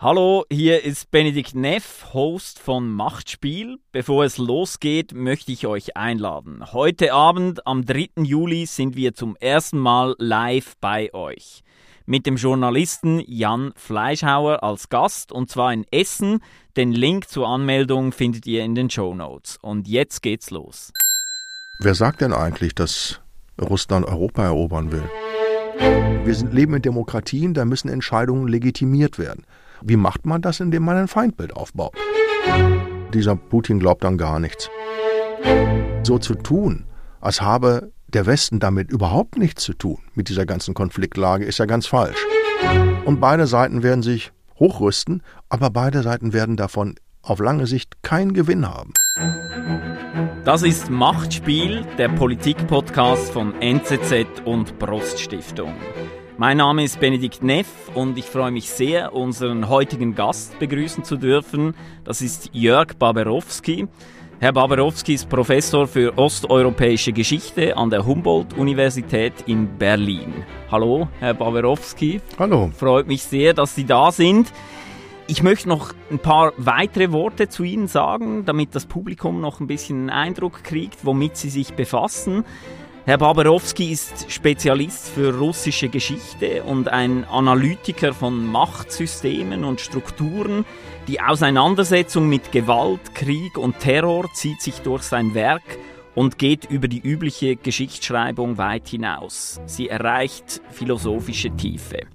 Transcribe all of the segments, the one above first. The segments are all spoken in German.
Hallo, hier ist Benedikt Neff, Host von Machtspiel. Bevor es losgeht, möchte ich euch einladen. Heute Abend, am 3. Juli, sind wir zum ersten Mal live bei euch. Mit dem Journalisten Jan Fleischhauer als Gast, und zwar in Essen. Den Link zur Anmeldung findet ihr in den Shownotes. Und jetzt geht's los. Wer sagt denn eigentlich, dass Russland Europa erobern will? Wir leben in Demokratien, da müssen Entscheidungen legitimiert werden. Wie macht man das, indem man ein Feindbild aufbaut? Dieser Putin glaubt an gar nichts. So zu tun, als habe der Westen damit überhaupt nichts zu tun, mit dieser ganzen Konfliktlage, ist ja ganz falsch. Und beide Seiten werden sich hochrüsten, aber beide Seiten werden davon auf lange Sicht keinen Gewinn haben. Das ist Machtspiel, der Politik-Podcast von NZZ und Brust-Stiftung. Mein Name ist Benedikt Neff und ich freue mich sehr, unseren heutigen Gast begrüßen zu dürfen. Das ist Jörg Baberowski. Herr Baberowski ist Professor für osteuropäische Geschichte an der Humboldt-Universität in Berlin. Hallo, Herr Baberowski. Hallo. Freut mich sehr, dass Sie da sind. Ich möchte noch ein paar weitere Worte zu Ihnen sagen, damit das Publikum noch ein bisschen einen Eindruck kriegt, womit Sie sich befassen. Herr Baberowski ist Spezialist für russische Geschichte und ein Analytiker von Machtsystemen und Strukturen. Die Auseinandersetzung mit Gewalt, Krieg und Terror zieht sich durch sein Werk und geht über die übliche Geschichtsschreibung weit hinaus. Sie erreicht philosophische Tiefe.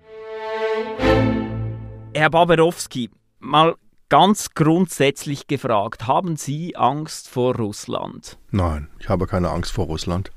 Herr Baberowski, mal ganz grundsätzlich gefragt, haben Sie Angst vor Russland? Nein, ich habe keine Angst vor Russland.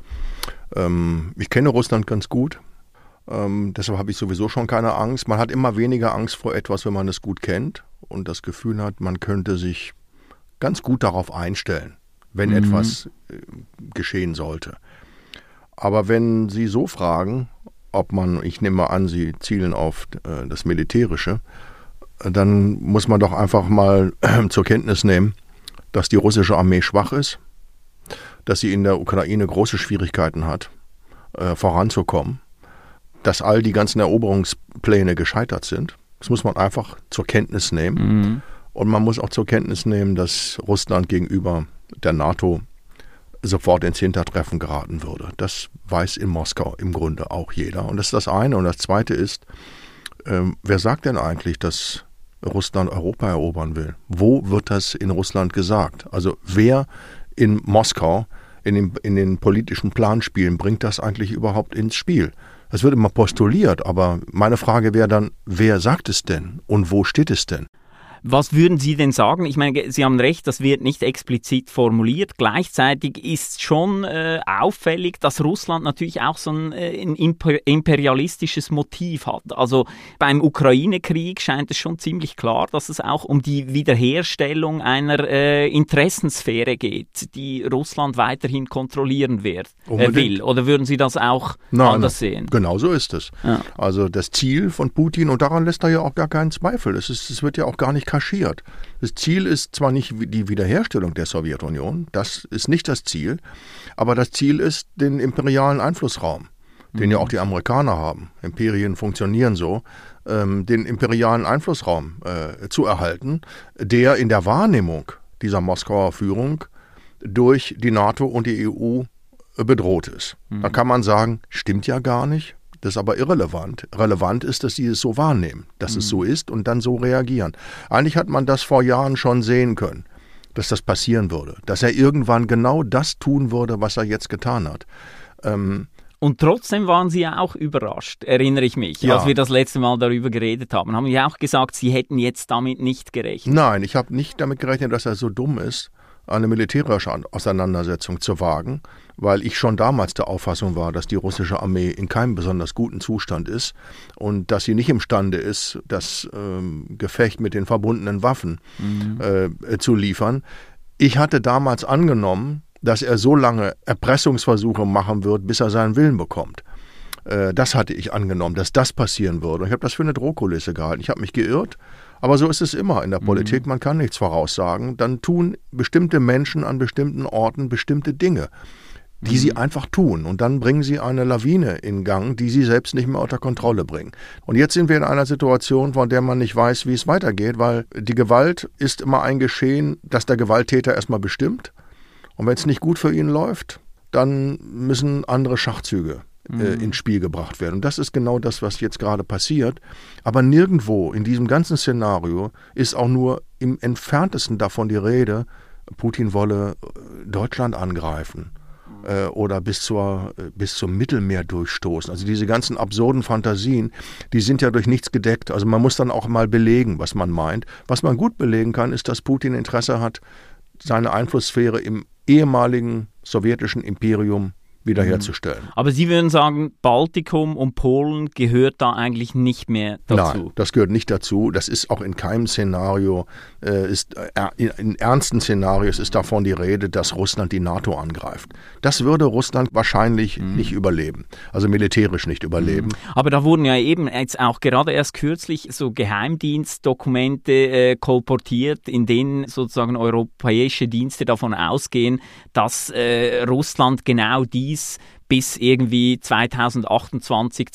Ich kenne Russland ganz gut, deshalb habe ich sowieso schon keine Angst. Man hat immer weniger Angst vor etwas, wenn man es gut kennt und das Gefühl hat, man könnte sich ganz gut darauf einstellen, wenn etwas geschehen sollte. Aber wenn Sie so fragen, ob man, ich nehme an, Sie zielen auf das Militärische, dann muss man doch einfach mal zur Kenntnis nehmen, dass die russische Armee schwach ist, dass sie in der Ukraine große Schwierigkeiten hat, voranzukommen, dass all die ganzen Eroberungspläne gescheitert sind. Das muss man einfach zur Kenntnis nehmen. Und man muss auch zur Kenntnis nehmen, dass Russland gegenüber der NATO sofort ins Hintertreffen geraten würde. Das weiß in Moskau im Grunde auch jeder. Und das ist das eine. Und das zweite ist, wer sagt denn eigentlich, dass Russland Europa erobern will? Wo wird das in Russland gesagt? Also wer in Moskau in den politischen Planspielen bringt das eigentlich überhaupt ins Spiel? Das wird immer postuliert, aber meine Frage wäre dann, wer sagt es denn und wo steht es denn? Was würden Sie denn sagen? Ich meine, Sie haben recht, das wird nicht explizit formuliert. Gleichzeitig ist schon auffällig, dass Russland natürlich auch so ein imperialistisches Motiv hat. Also beim Ukraine-Krieg scheint es schon ziemlich klar, dass es auch um die Wiederherstellung einer Interessensphäre geht, die Russland weiterhin kontrollieren will. Oder würden Sie das auch anders sehen? Genau so ist es. Ja. Also das Ziel von Putin, und daran lässt er ja auch gar keinen Zweifel, es wird ja auch gar nicht kaschiert. Das Ziel ist zwar nicht die Wiederherstellung der Sowjetunion, das ist nicht das Ziel, aber das Ziel ist den imperialen Einflussraum, den ja auch die Amerikaner haben. Imperien funktionieren so, den imperialen Einflussraum zu erhalten, der in der Wahrnehmung dieser Moskauer Führung durch die NATO und die EU bedroht ist. Da kann man sagen, stimmt ja gar nicht. Das ist aber irrelevant. Relevant ist, dass sie es so wahrnehmen, dass es so ist und dann so reagieren. Eigentlich hat man das vor Jahren schon sehen können, dass das passieren würde. Dass er irgendwann genau das tun würde, was er jetzt getan hat. Und trotzdem waren Sie ja auch überrascht, erinnere ich mich, als wir das letzte Mal darüber geredet haben. Haben Sie auch gesagt, Sie hätten jetzt damit nicht gerechnet? Nein, ich habe nicht damit gerechnet, dass er so dumm ist, eine militärische Auseinandersetzung zu wagen, weil ich schon damals der Auffassung war, dass die russische Armee in keinem besonders guten Zustand ist und dass sie nicht imstande ist, das Gefecht mit den verbundenen Waffen zu liefern. Ich hatte damals angenommen, dass er so lange Erpressungsversuche machen wird, bis er seinen Willen bekommt. Das hatte ich angenommen, dass das passieren würde. Ich habe das für eine Drohkulisse gehalten. Ich habe mich geirrt, aber so ist es immer in der Politik. Man kann nichts voraussagen. Dann tun bestimmte Menschen an bestimmten Orten bestimmte Dinge. die sie einfach tun. Und dann bringen sie eine Lawine in Gang, die sie selbst nicht mehr unter Kontrolle bringen. Und jetzt sind wir in einer Situation, von der man nicht weiß, wie es weitergeht, weil die Gewalt ist immer ein Geschehen, das der Gewalttäter erstmal bestimmt. Und wenn es nicht gut für ihn läuft, dann müssen andere Schachzüge ins Spiel gebracht werden. Und das ist genau das, was jetzt gerade passiert. Aber nirgendwo in diesem ganzen Szenario ist auch nur im Entferntesten davon die Rede, Putin wolle Deutschland angreifen oder bis zum Mittelmeer durchstoßen. Also diese ganzen absurden Fantasien, die sind ja durch nichts gedeckt. Also man muss dann auch mal belegen, was man meint. Was man gut belegen kann, ist, dass Putin Interesse hat, seine Einflusssphäre im ehemaligen sowjetischen Imperium wiederherzustellen. Aber Sie würden sagen, Baltikum und Polen gehört da eigentlich nicht mehr dazu? Nein, das gehört nicht dazu. Das ist auch in keinem Szenario, in ernsten Szenarios ist davon die Rede, dass Russland die NATO angreift. Das würde Russland wahrscheinlich nicht überleben, also militärisch nicht überleben. Aber da wurden ja eben jetzt auch gerade erst kürzlich so Geheimdienstdokumente kolportiert, in denen sozusagen europäische Dienste davon ausgehen, dass Russland genau dies bis irgendwie 2028,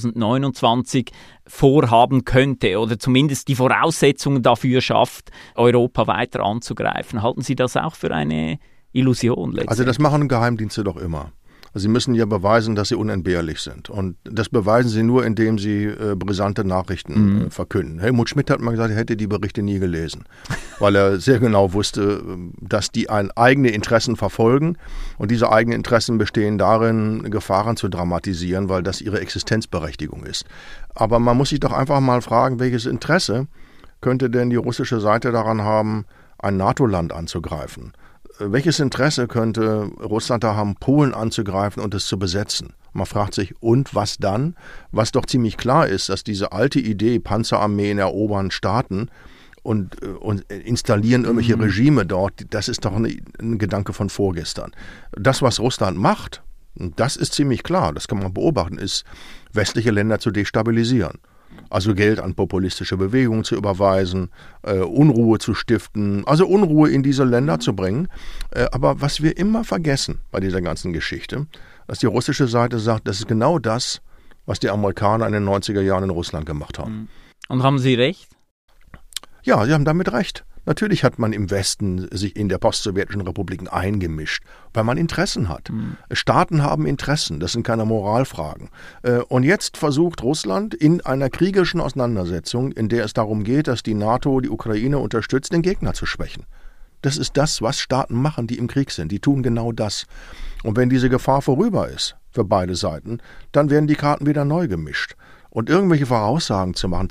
2029 vorhaben könnte oder zumindest die Voraussetzungen dafür schafft, Europa weiter anzugreifen. Halten Sie das auch für eine Illusion letztendlich? Also das machen Geheimdienste doch immer. Also sie müssen ja beweisen, dass sie unentbehrlich sind. Und das beweisen sie nur, indem sie brisante Nachrichten verkünden. Helmut Schmidt hat mal gesagt, er hätte die Berichte nie gelesen, weil er sehr genau wusste, dass die eigene Interessen verfolgen. Und diese eigenen Interessen bestehen darin, Gefahren zu dramatisieren, weil das ihre Existenzberechtigung ist. Aber man muss sich doch einfach mal fragen, welches Interesse könnte denn die russische Seite daran haben, ein NATO-Land anzugreifen? Welches Interesse könnte Russland da haben, Polen anzugreifen und es zu besetzen? Man fragt sich, und was dann? Was doch ziemlich klar ist, dass diese alte Idee, Panzerarmeen erobern Staaten und installieren irgendwelche Regime dort, das ist doch ein Gedanke von vorgestern. Das, was Russland macht, das ist ziemlich klar, das kann man beobachten, ist, westliche Länder zu destabilisieren. Also Geld an populistische Bewegungen zu überweisen, Unruhe zu stiften, also Unruhe in diese Länder zu bringen. Aber was wir immer vergessen bei dieser ganzen Geschichte, dass die russische Seite sagt, das ist genau das, was die Amerikaner in den 90er Jahren in Russland gemacht haben. Und haben Sie recht? Ja, Sie haben damit recht. Natürlich hat man im Westen sich in der postsowjetischen Republiken eingemischt, weil man Interessen hat. Staaten haben Interessen, das sind keine Moralfragen. Und jetzt versucht Russland in einer kriegerischen Auseinandersetzung, in der es darum geht, dass die NATO die Ukraine unterstützt, den Gegner zu schwächen. Das ist das, was Staaten machen, die im Krieg sind. Die tun genau das. Und wenn diese Gefahr vorüber ist, für beide Seiten, dann werden die Karten wieder neu gemischt. Und irgendwelche Voraussagen zu machen,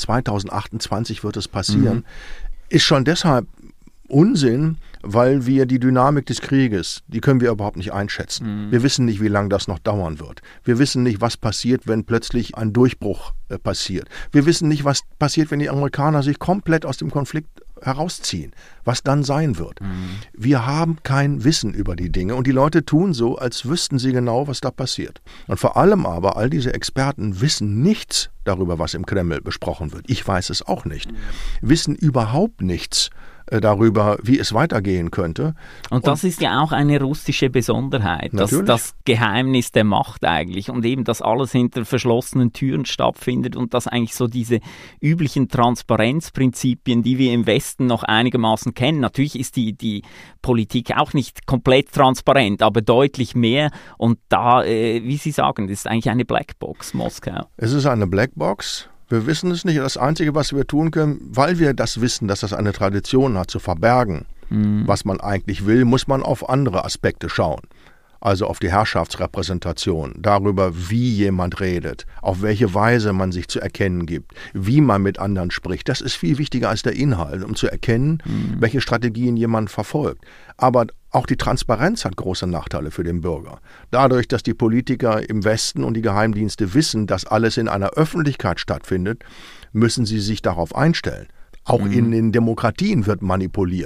2028 wird es passieren, ist schon deshalb Unsinn, weil wir die Dynamik des Krieges, die können wir überhaupt nicht einschätzen. Wir wissen nicht, wie lange das noch dauern wird. Wir wissen nicht, was passiert, wenn plötzlich ein Durchbruch passiert. Wir wissen nicht, was passiert, wenn die Amerikaner sich komplett aus dem Konflikt herausziehen, was dann sein wird. Wir haben kein Wissen über die Dinge und die Leute tun so, als wüssten sie genau, was da passiert. Und vor allem aber, all diese Experten wissen nichts darüber, was im Kreml besprochen wird. Ich weiß es auch nicht. Wissen überhaupt nichts darüber, wie es weitergehen könnte. Und das ist ja auch eine russische Besonderheit, das Geheimnis der Macht eigentlich und eben, dass alles hinter verschlossenen Türen stattfindet und dass eigentlich so diese üblichen Transparenzprinzipien, die wir im Westen noch einigermaßen kennen, natürlich ist die Politik auch nicht komplett transparent, aber deutlich mehr und da, wie Sie sagen, das ist eigentlich eine Blackbox, Moskau. Es ist eine Blackbox. Wir wissen es nicht. Das Einzige, was wir tun können, weil wir das wissen, dass das eine Tradition hat, zu verbergen, was man eigentlich will, muss man auf andere Aspekte schauen. Also auf die Herrschaftsrepräsentation, darüber, wie jemand redet, auf welche Weise man sich zu erkennen gibt, wie man mit anderen spricht. Das ist viel wichtiger als der Inhalt, um zu erkennen, welche Strategien jemand verfolgt. Aber auch die Transparenz hat große Nachteile für den Bürger. Dadurch, dass die Politiker im Westen und die Geheimdienste wissen, dass alles in einer Öffentlichkeit stattfindet, müssen sie sich darauf einstellen. Auch in den Demokratien wird manipuliert.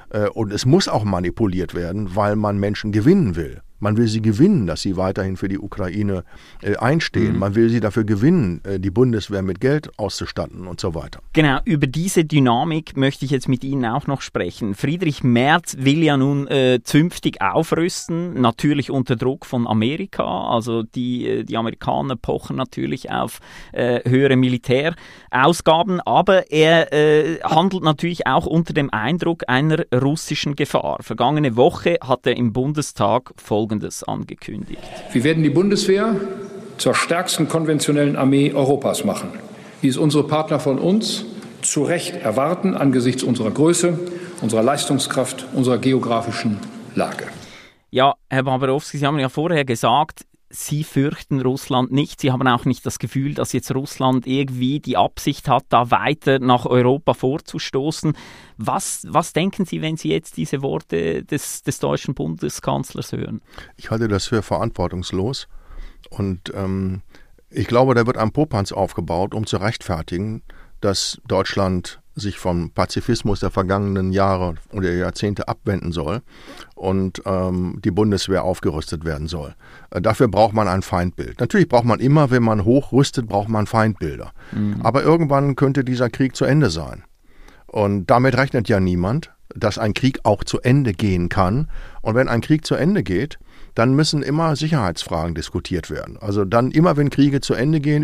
Und es muss auch manipuliert werden, weil man Menschen gewinnen will. Man will sie gewinnen, dass sie weiterhin für die Ukraine einstehen. Man will sie dafür gewinnen, die Bundeswehr mit Geld auszustatten und so weiter. Genau, über diese Dynamik möchte ich jetzt mit Ihnen auch noch sprechen. Friedrich Merz will ja nun zünftig aufrüsten, natürlich unter Druck von Amerika. Also die Amerikaner pochen natürlich auf höhere Militärausgaben, aber er handelt natürlich auch unter dem Eindruck einer russischen Gefahr. Vergangene Woche hat er im Bundestag Folgendes angekündigt. Wir werden die Bundeswehr zur stärksten konventionellen Armee Europas machen, wie es unsere Partner von uns zu Recht erwarten angesichts unserer Größe, unserer Leistungskraft, unserer geografischen Lage. Ja, Herr Barbarowski, Sie haben ja vorher gesagt, Sie fürchten Russland nicht. Sie haben auch nicht das Gefühl, dass jetzt Russland irgendwie die Absicht hat, da weiter nach Europa vorzustoßen. Was denken Sie, wenn Sie jetzt diese Worte des deutschen Bundeskanzlers hören? Ich halte das für verantwortungslos und ich glaube, da wird ein Popanz aufgebaut, um zu rechtfertigen, dass Deutschland sich vom Pazifismus der vergangenen Jahre oder Jahrzehnte abwenden soll und die Bundeswehr aufgerüstet werden soll. Dafür braucht man ein Feindbild. Natürlich braucht man immer, wenn man hochrüstet, braucht man Feindbilder. Aber irgendwann könnte dieser Krieg zu Ende sein. Und damit rechnet ja niemand, dass ein Krieg auch zu Ende gehen kann. Und wenn ein Krieg zu Ende geht, dann müssen immer Sicherheitsfragen diskutiert werden. Also dann immer, wenn Kriege zu Ende gehen,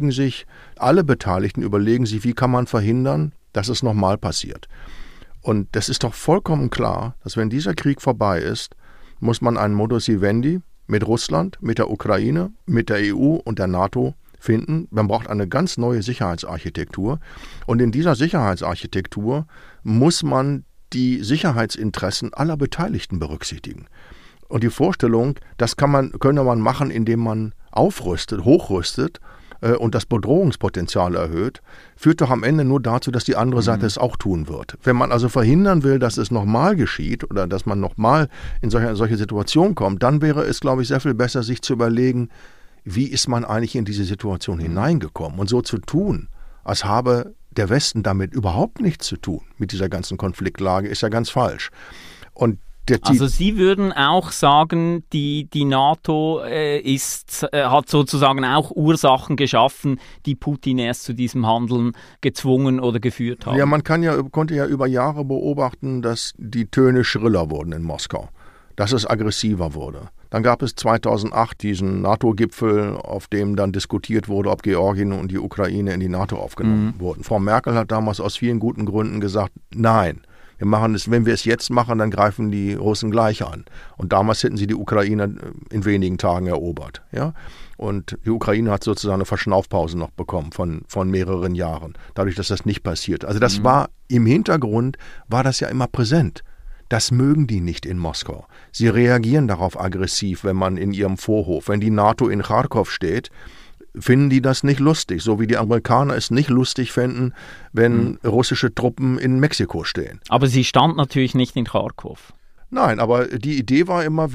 alle Beteiligten überlegen sich, wie kann man verhindern, dass es nochmal passiert. Und das ist doch vollkommen klar, dass wenn dieser Krieg vorbei ist, muss man einen Modus vivendi mit Russland, mit der Ukraine, mit der EU und der NATO finden. Man braucht eine ganz neue Sicherheitsarchitektur. Und in dieser Sicherheitsarchitektur muss man die Sicherheitsinteressen aller Beteiligten berücksichtigen. Und die Vorstellung, das könnte man machen, indem man aufrüstet, hochrüstet und das Bedrohungspotenzial erhöht, führt doch am Ende nur dazu, dass die andere Seite es auch tun wird. Wenn man also verhindern will, dass es nochmal geschieht oder dass man nochmal in solche Situation kommt, dann wäre es, glaube ich, sehr viel besser, sich zu überlegen, wie ist man eigentlich in diese Situation hineingekommen? Und so zu tun, als habe der Westen damit überhaupt nichts zu tun, mit dieser ganzen Konfliktlage, ist ja ganz falsch. Und also Sie würden auch sagen, die NATO hat sozusagen auch Ursachen geschaffen, die Putin erst zu diesem Handeln gezwungen oder geführt haben. Ja, man konnte ja über Jahre beobachten, dass die Töne schriller wurden in Moskau, dass es aggressiver wurde. Dann gab es 2008 diesen NATO-Gipfel, auf dem dann diskutiert wurde, ob Georgien und die Ukraine in die NATO aufgenommen wurden. Frau Merkel hat damals aus vielen guten Gründen gesagt, nein. Wir machen es, wenn wir es jetzt machen, dann greifen die Russen gleich an. Und damals hätten sie die Ukraine in wenigen Tagen erobert. Ja? Und die Ukraine hat sozusagen eine Verschnaufpause noch bekommen von mehreren Jahren, dadurch, dass das nicht passiert. Also das war im Hintergrund, war das ja immer präsent. Das mögen die nicht in Moskau. Sie reagieren darauf aggressiv, wenn man in ihrem Vorhof, wenn die NATO in Charkow steht, finden die das nicht lustig, so wie die Amerikaner es nicht lustig fänden, wenn russische Truppen in Mexiko stehen. Aber sie stand natürlich nicht in Charkow. Nein, aber die Idee war immer,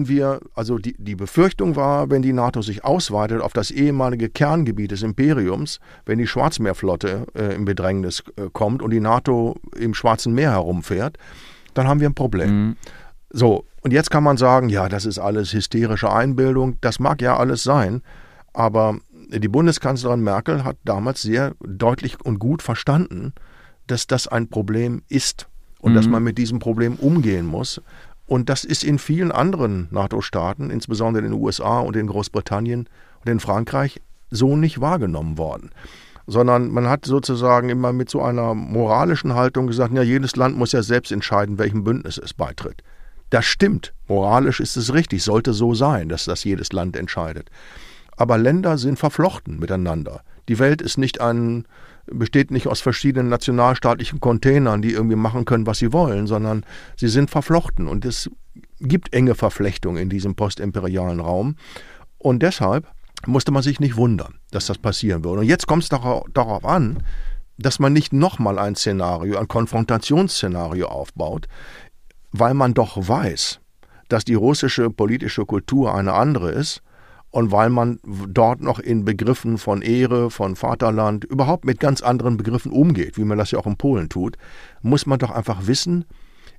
die Befürchtung war, wenn die NATO sich ausweitet auf das ehemalige Kerngebiet des Imperiums, wenn die Schwarzmeerflotte in Bedrängnis kommt und die NATO im Schwarzen Meer herumfährt, dann haben wir ein Problem. So, und jetzt kann man sagen, ja, das ist alles hysterische Einbildung, das mag ja alles sein, aber die Bundeskanzlerin Merkel hat damals sehr deutlich und gut verstanden, dass das ein Problem ist und dass man mit diesem Problem umgehen muss. Und das ist in vielen anderen NATO-Staaten, insbesondere in den USA und in Großbritannien und in Frankreich, so nicht wahrgenommen worden. Sondern man hat sozusagen immer mit so einer moralischen Haltung gesagt, ja, jedes Land muss ja selbst entscheiden, welchem Bündnis es beitritt. Das stimmt. Moralisch ist es richtig, sollte so sein, dass das jedes Land entscheidet. Aber Länder sind verflochten miteinander. Die Welt besteht nicht aus verschiedenen nationalstaatlichen Containern, die irgendwie machen können, was sie wollen, sondern sie sind verflochten. Und es gibt enge Verflechtungen in diesem postimperialen Raum. Und deshalb musste man sich nicht wundern, dass das passieren würde. Und jetzt kommt es darauf an, dass man nicht nochmal ein Konfrontationsszenario aufbaut, weil man doch weiß, dass die russische politische Kultur eine andere ist. Und weil man dort noch in Begriffen von Ehre, von Vaterland, überhaupt mit ganz anderen Begriffen umgeht, wie man das ja auch in Polen tut, muss man doch einfach wissen,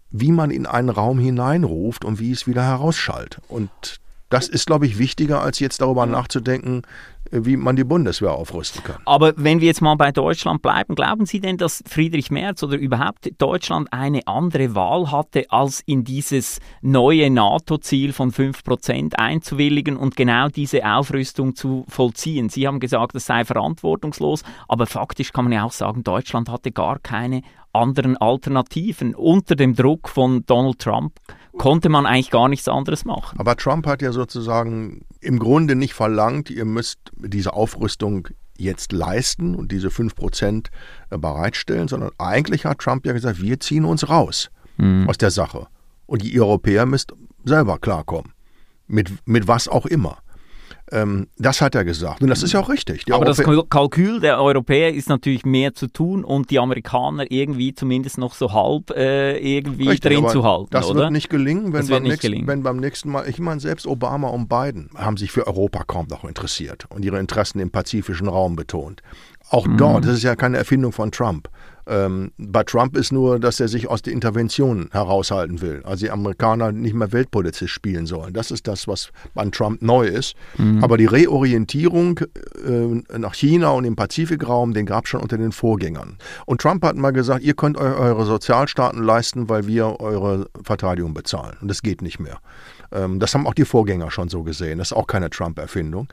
wie man in einen Raum hineinruft und wie es wieder herausschallt. Und das ist, glaube ich, wichtiger, als jetzt darüber nachzudenken, wie man die Bundeswehr aufrüsten kann. Aber wenn wir jetzt mal bei Deutschland bleiben, glauben Sie denn, dass Friedrich Merz oder überhaupt Deutschland eine andere Wahl hatte, als in dieses neue NATO-Ziel von 5% einzuwilligen und genau diese Aufrüstung zu vollziehen? Sie haben gesagt, es sei verantwortungslos, aber faktisch kann man ja auch sagen, Deutschland hatte gar keine anderen Alternativen. Unter dem Druck von Donald Trump konnte man eigentlich gar nichts anderes machen. Aber Trump hat ja sozusagen im Grunde nicht verlangt, ihr müsst diese Aufrüstung jetzt leisten und diese 5% bereitstellen, sondern eigentlich hat Trump ja gesagt, wir ziehen uns raus aus der Sache. Und die Europäer müsst selber klarkommen. Mit was auch immer. Das hat er gesagt. Und das ist ja auch richtig. Aber das Kalkül der Europäer ist natürlich mehr zu tun und die Amerikaner irgendwie zumindest noch so halb irgendwie richtig, drin zu halten. Das oder? Wird nicht gelingen, wenn beim nächsten Mal, ich meine, selbst Obama und Biden haben sich für Europa kaum noch interessiert und ihre Interessen im pazifischen Raum betont. Auch dort, das ist ja keine Erfindung von Trump. Bei Trump ist nur, dass er sich aus der Intervention heraushalten will. Also die Amerikaner nicht mehr Weltpolizist spielen sollen. Das ist das, was an Trump neu ist. Aber die Reorientierung nach China und im Pazifikraum, den gab es schon unter den Vorgängern. Und Trump hat mal gesagt, ihr könnt eure Sozialstaaten leisten, weil wir eure Verteidigung bezahlen. Und das geht nicht mehr. Das haben auch die Vorgänger schon so gesehen. Das ist auch keine Trump-Erfindung.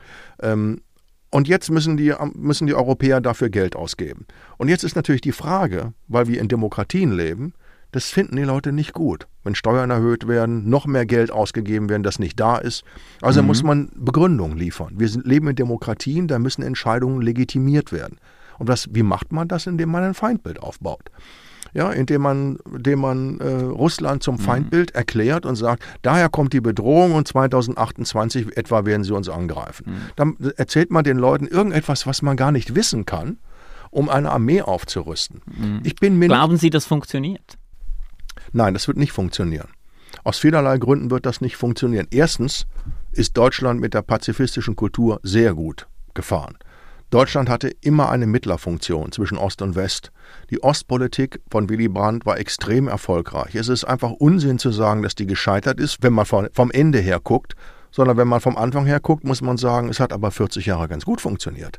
Und jetzt müssen die Europäer dafür Geld ausgeben. Und jetzt ist natürlich die Frage, weil wir in Demokratien leben, das finden die Leute nicht gut. Wenn Steuern erhöht werden, noch mehr Geld ausgegeben werden, das nicht da ist. Also muss man Begründungen liefern. Wir leben in Demokratien, da müssen Entscheidungen legitimiert werden. Und wie macht man das? Indem man ein Feindbild aufbaut. Ja, indem man Russland zum Feindbild erklärt und sagt, daher kommt die Bedrohung und 2028 etwa werden sie uns angreifen. Dann erzählt man den Leuten irgendetwas, was man gar nicht wissen kann, um eine Armee aufzurüsten. Glauben Sie, das funktioniert? Nein, das wird nicht funktionieren. Aus vielerlei Gründen wird das nicht funktionieren. Erstens ist Deutschland mit der pazifistischen Kultur sehr gut gefahren. Deutschland hatte immer eine Mittlerfunktion zwischen Ost und West. Die Ostpolitik von Willy Brandt war extrem erfolgreich. Es ist einfach Unsinn zu sagen, dass die gescheitert ist, wenn man vom Ende her guckt, sondern wenn man vom Anfang her guckt, muss man sagen, es hat aber 40 Jahre ganz gut funktioniert.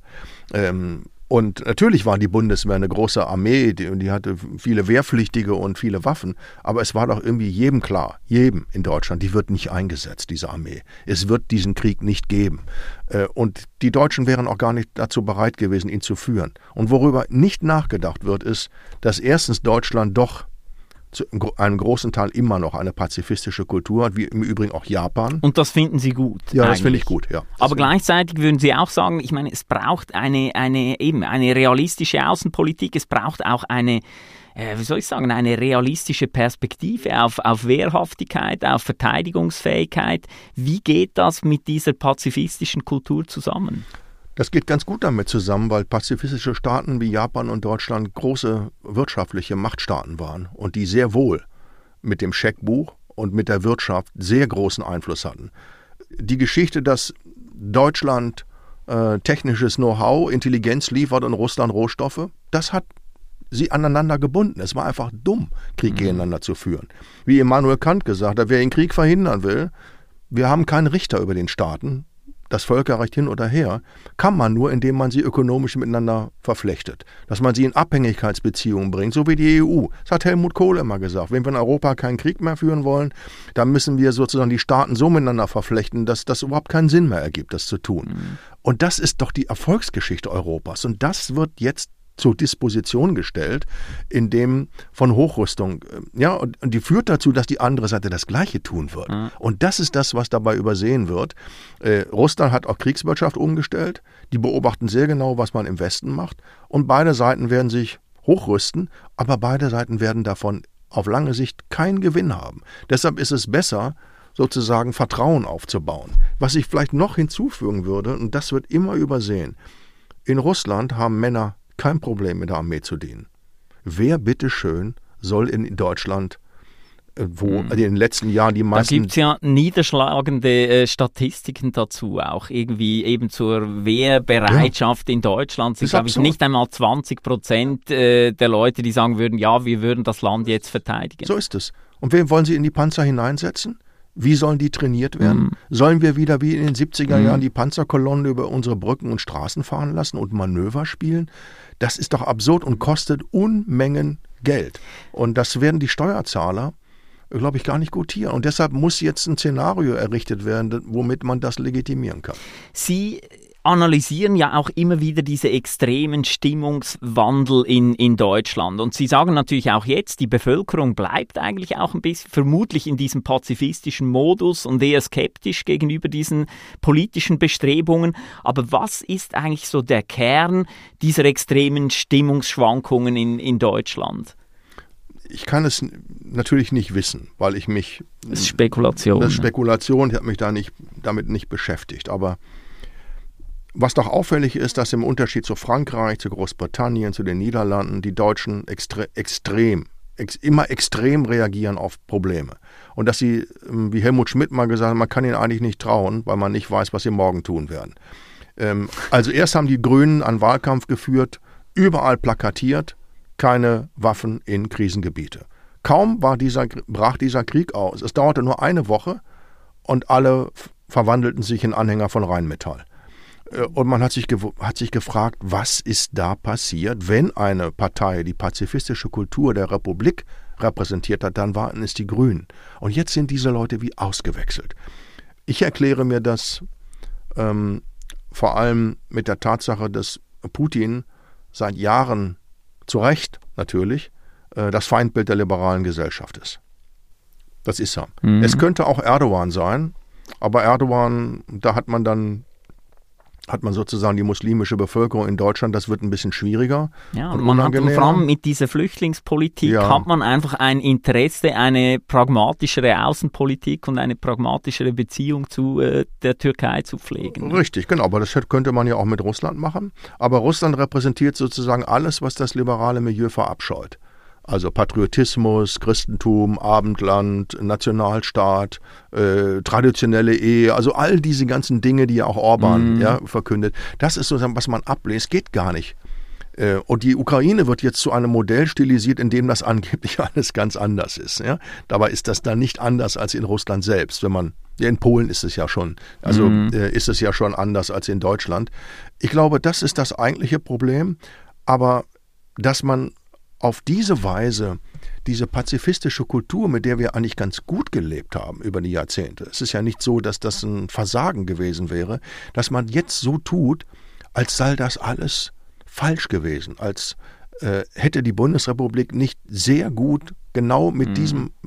Und natürlich war die Bundeswehr eine große Armee, die hatte viele Wehrpflichtige und viele Waffen, aber es war doch irgendwie jedem klar, jedem in Deutschland, die wird nicht eingesetzt, diese Armee. Es wird diesen Krieg nicht geben. Und die Deutschen wären auch gar nicht dazu bereit gewesen, ihn zu führen. Und worüber nicht nachgedacht wird, ist, dass erstens Deutschland doch zu einem großen Teil immer noch eine pazifistische Kultur hat, wie im Übrigen auch Japan. Und das finden Sie gut? Ja, eigentlich. Das finde ich gut, ja. Aber gleichzeitig würden Sie auch sagen, ich meine, es braucht eine realistische Außenpolitik, es braucht auch eine realistische Perspektive auf Wehrhaftigkeit, auf Verteidigungsfähigkeit. Wie geht das mit dieser pazifistischen Kultur zusammen? Das geht ganz gut damit zusammen, weil pazifistische Staaten wie Japan und Deutschland große wirtschaftliche Machtstaaten waren und die sehr wohl mit dem Scheckbuch und mit der Wirtschaft sehr großen Einfluss hatten. Die Geschichte, dass Deutschland technisches Know-how, Intelligenz liefert und Russland Rohstoffe, das hat sie aneinander gebunden. Es war einfach dumm, Krieg gegeneinander zu führen. Wie Immanuel Kant gesagt hat, wer den Krieg verhindern will, wir haben keinen Richter über den Staaten, das Völkerrecht hin oder her, kann man nur, indem man sie ökonomisch miteinander verflechtet. Dass man sie in Abhängigkeitsbeziehungen bringt, so wie die EU. Das hat Helmut Kohl immer gesagt. Wenn wir in Europa keinen Krieg mehr führen wollen, dann müssen wir sozusagen die Staaten so miteinander verflechten, dass das überhaupt keinen Sinn mehr ergibt, das zu tun. Und das ist doch die Erfolgsgeschichte Europas. Und das wird jetzt zur Disposition gestellt, indem von Hochrüstung, und die führt dazu, dass die andere Seite das Gleiche tun wird. Und das ist das, was dabei übersehen wird. Russland hat auch Kriegswirtschaft umgestellt, die beobachten sehr genau, was man im Westen macht und beide Seiten werden sich hochrüsten, aber beide Seiten werden davon auf lange Sicht keinen Gewinn haben. Deshalb ist es besser, sozusagen Vertrauen aufzubauen. Was ich vielleicht noch hinzufügen würde, und das wird immer übersehen, in Russland haben Männer kein Problem mit der Armee zu dienen. Wer bitteschön soll in Deutschland, wo in den letzten Jahren die meisten... Da gibt es ja niederschlagende Statistiken dazu, auch irgendwie eben zur Wehrbereitschaft in Deutschland. Sind, glaube ich, nicht einmal 20% der Leute, die sagen würden, ja, wir würden das Land jetzt verteidigen. So ist es. Und wen wollen Sie in die Panzer hineinsetzen? Wie sollen die trainiert werden? Sollen wir wieder wie in den 70er Jahren die Panzerkolonnen über unsere Brücken und Straßen fahren lassen und Manöver spielen? Das ist doch absurd und kostet Unmengen Geld. Und das werden die Steuerzahler, glaube ich, gar nicht gutieren. Und deshalb muss jetzt ein Szenario errichtet werden, womit man das legitimieren kann. Sie analysieren ja auch immer wieder diese extremen Stimmungswandel in Deutschland. Und Sie sagen natürlich auch jetzt, die Bevölkerung bleibt eigentlich auch ein bisschen vermutlich in diesem pazifistischen Modus und eher skeptisch gegenüber diesen politischen Bestrebungen. Aber was ist eigentlich so der Kern dieser extremen Stimmungsschwankungen in Deutschland? Ich kann es natürlich nicht wissen, weil ich mich... Das ist Spekulation. Das ist Spekulation, ich habe mich damit nicht beschäftigt. Aber was doch auffällig ist, dass im Unterschied zu Frankreich, zu Großbritannien, zu den Niederlanden, die Deutschen immer extrem reagieren auf Probleme. Und dass sie, wie Helmut Schmidt mal gesagt hat, man kann ihnen eigentlich nicht trauen, weil man nicht weiß, was sie morgen tun werden. Also erst haben die Grünen einen Wahlkampf geführt, überall plakatiert, keine Waffen in Krisengebiete. Kaum brach dieser Krieg aus. Es dauerte nur eine Woche und alle verwandelten sich in Anhänger von Rheinmetall. Und man hat sich gefragt, was ist da passiert, wenn eine Partei die pazifistische Kultur der Republik repräsentiert hat, dann waren es die Grünen. Und jetzt sind diese Leute wie ausgewechselt. Ich erkläre mir das vor allem mit der Tatsache, dass Putin seit Jahren, zu Recht natürlich, das Feindbild der liberalen Gesellschaft ist. Das ist er. Es könnte auch Erdogan sein, aber Erdogan, da hat man sozusagen die muslimische Bevölkerung in Deutschland, das wird ein bisschen schwieriger. Ja, und man hat vor allem mit dieser Flüchtlingspolitik hat man einfach ein Interesse, eine pragmatischere Außenpolitik und eine pragmatischere Beziehung zu der Türkei zu pflegen. Richtig, genau, aber das könnte man ja auch mit Russland machen. Aber Russland repräsentiert sozusagen alles, was das liberale Milieu verabscheut. Also Patriotismus, Christentum, Abendland, Nationalstaat, traditionelle Ehe, also all diese ganzen Dinge, die ja auch Orban verkündet. Das ist sozusagen, was man ablehnt. Es geht gar nicht. Und die Ukraine wird jetzt zu einem Modell stilisiert, in dem das angeblich alles ganz anders ist. Ja? Dabei ist das dann nicht anders als in Russland selbst. In Polen ist es ja schon, ist es ja schon anders als in Deutschland. Ich glaube, das ist das eigentliche Problem. Aber dass man auf diese Weise diese pazifistische Kultur, mit der wir eigentlich ganz gut gelebt haben über die Jahrzehnte, es ist ja nicht so, dass das ein Versagen gewesen wäre, dass man jetzt so tut, als sei das alles falsch gewesen, als hätte die Bundesrepublik nicht sehr gut genau mit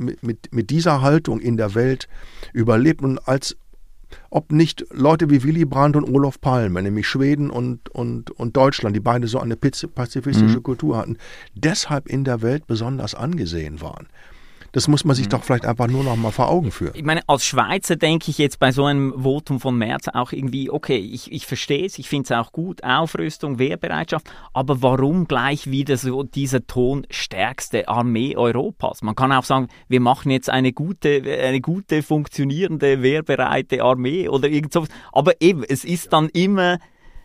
dieser Haltung in der Welt überlebt und als ob nicht Leute wie Willy Brandt und Olof Palme, nämlich Schweden und Deutschland, die beide so eine pazifistische Kultur hatten, deshalb in der Welt besonders angesehen waren. Das muss man sich doch vielleicht einfach nur noch mal vor Augen führen. Ich meine, als Schweizer denke ich jetzt bei so einem Votum von Merz auch irgendwie, okay, ich verstehe es, ich finde es auch gut, Aufrüstung, Wehrbereitschaft, aber warum gleich wieder so dieser Ton stärkste Armee Europas? Man kann auch sagen, wir machen jetzt eine gute, funktionierende, wehrbereite Armee oder irgend sowas, aber eben, es ist dann immer...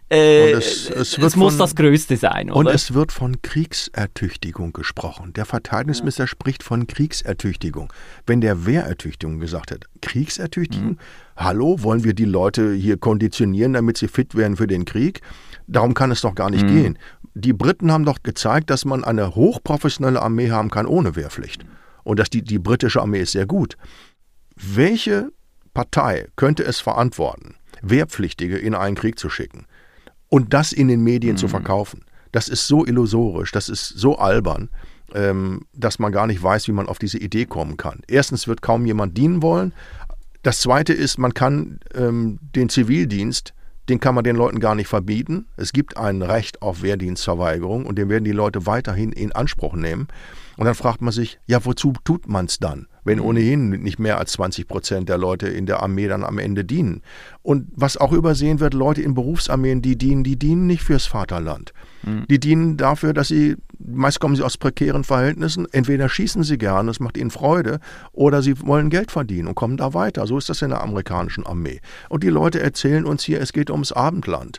es muss das Größte sein, oder? Und es wird von Kriegsertüchtigung gesprochen. Der Verteidigungsminister spricht von Kriegsertüchtigung. Wenn der Wehrertüchtigung gesagt hat, Kriegsertüchtigung? Hallo, wollen wir die Leute hier konditionieren, damit sie fit werden für den Krieg? Darum kann es doch gar nicht gehen. Die Briten haben doch gezeigt, dass man eine hochprofessionelle Armee haben kann ohne Wehrpflicht. Und dass die britische Armee ist sehr gut. Welche Partei könnte es verantworten, Wehrpflichtige in einen Krieg zu schicken? Und das in den Medien zu verkaufen, das ist so illusorisch, das ist so albern, dass man gar nicht weiß, wie man auf diese Idee kommen kann. Erstens wird kaum jemand dienen wollen. Das Zweite ist, man kann den Zivildienst, den kann man den Leuten gar nicht verbieten. Es gibt ein Recht auf Wehrdienstverweigerung und den werden die Leute weiterhin in Anspruch nehmen. Und dann fragt man sich, ja, wozu tut man es dann, wenn ohnehin nicht mehr als 20% der Leute in der Armee dann am Ende dienen? Und was auch übersehen wird, Leute in Berufsarmeen, die dienen nicht fürs Vaterland. Die dienen dafür, dass meist kommen sie aus prekären Verhältnissen, entweder schießen sie gerne, es macht ihnen Freude, oder sie wollen Geld verdienen und kommen da weiter. So ist das in der amerikanischen Armee. Und die Leute erzählen uns hier, es geht ums Abendland.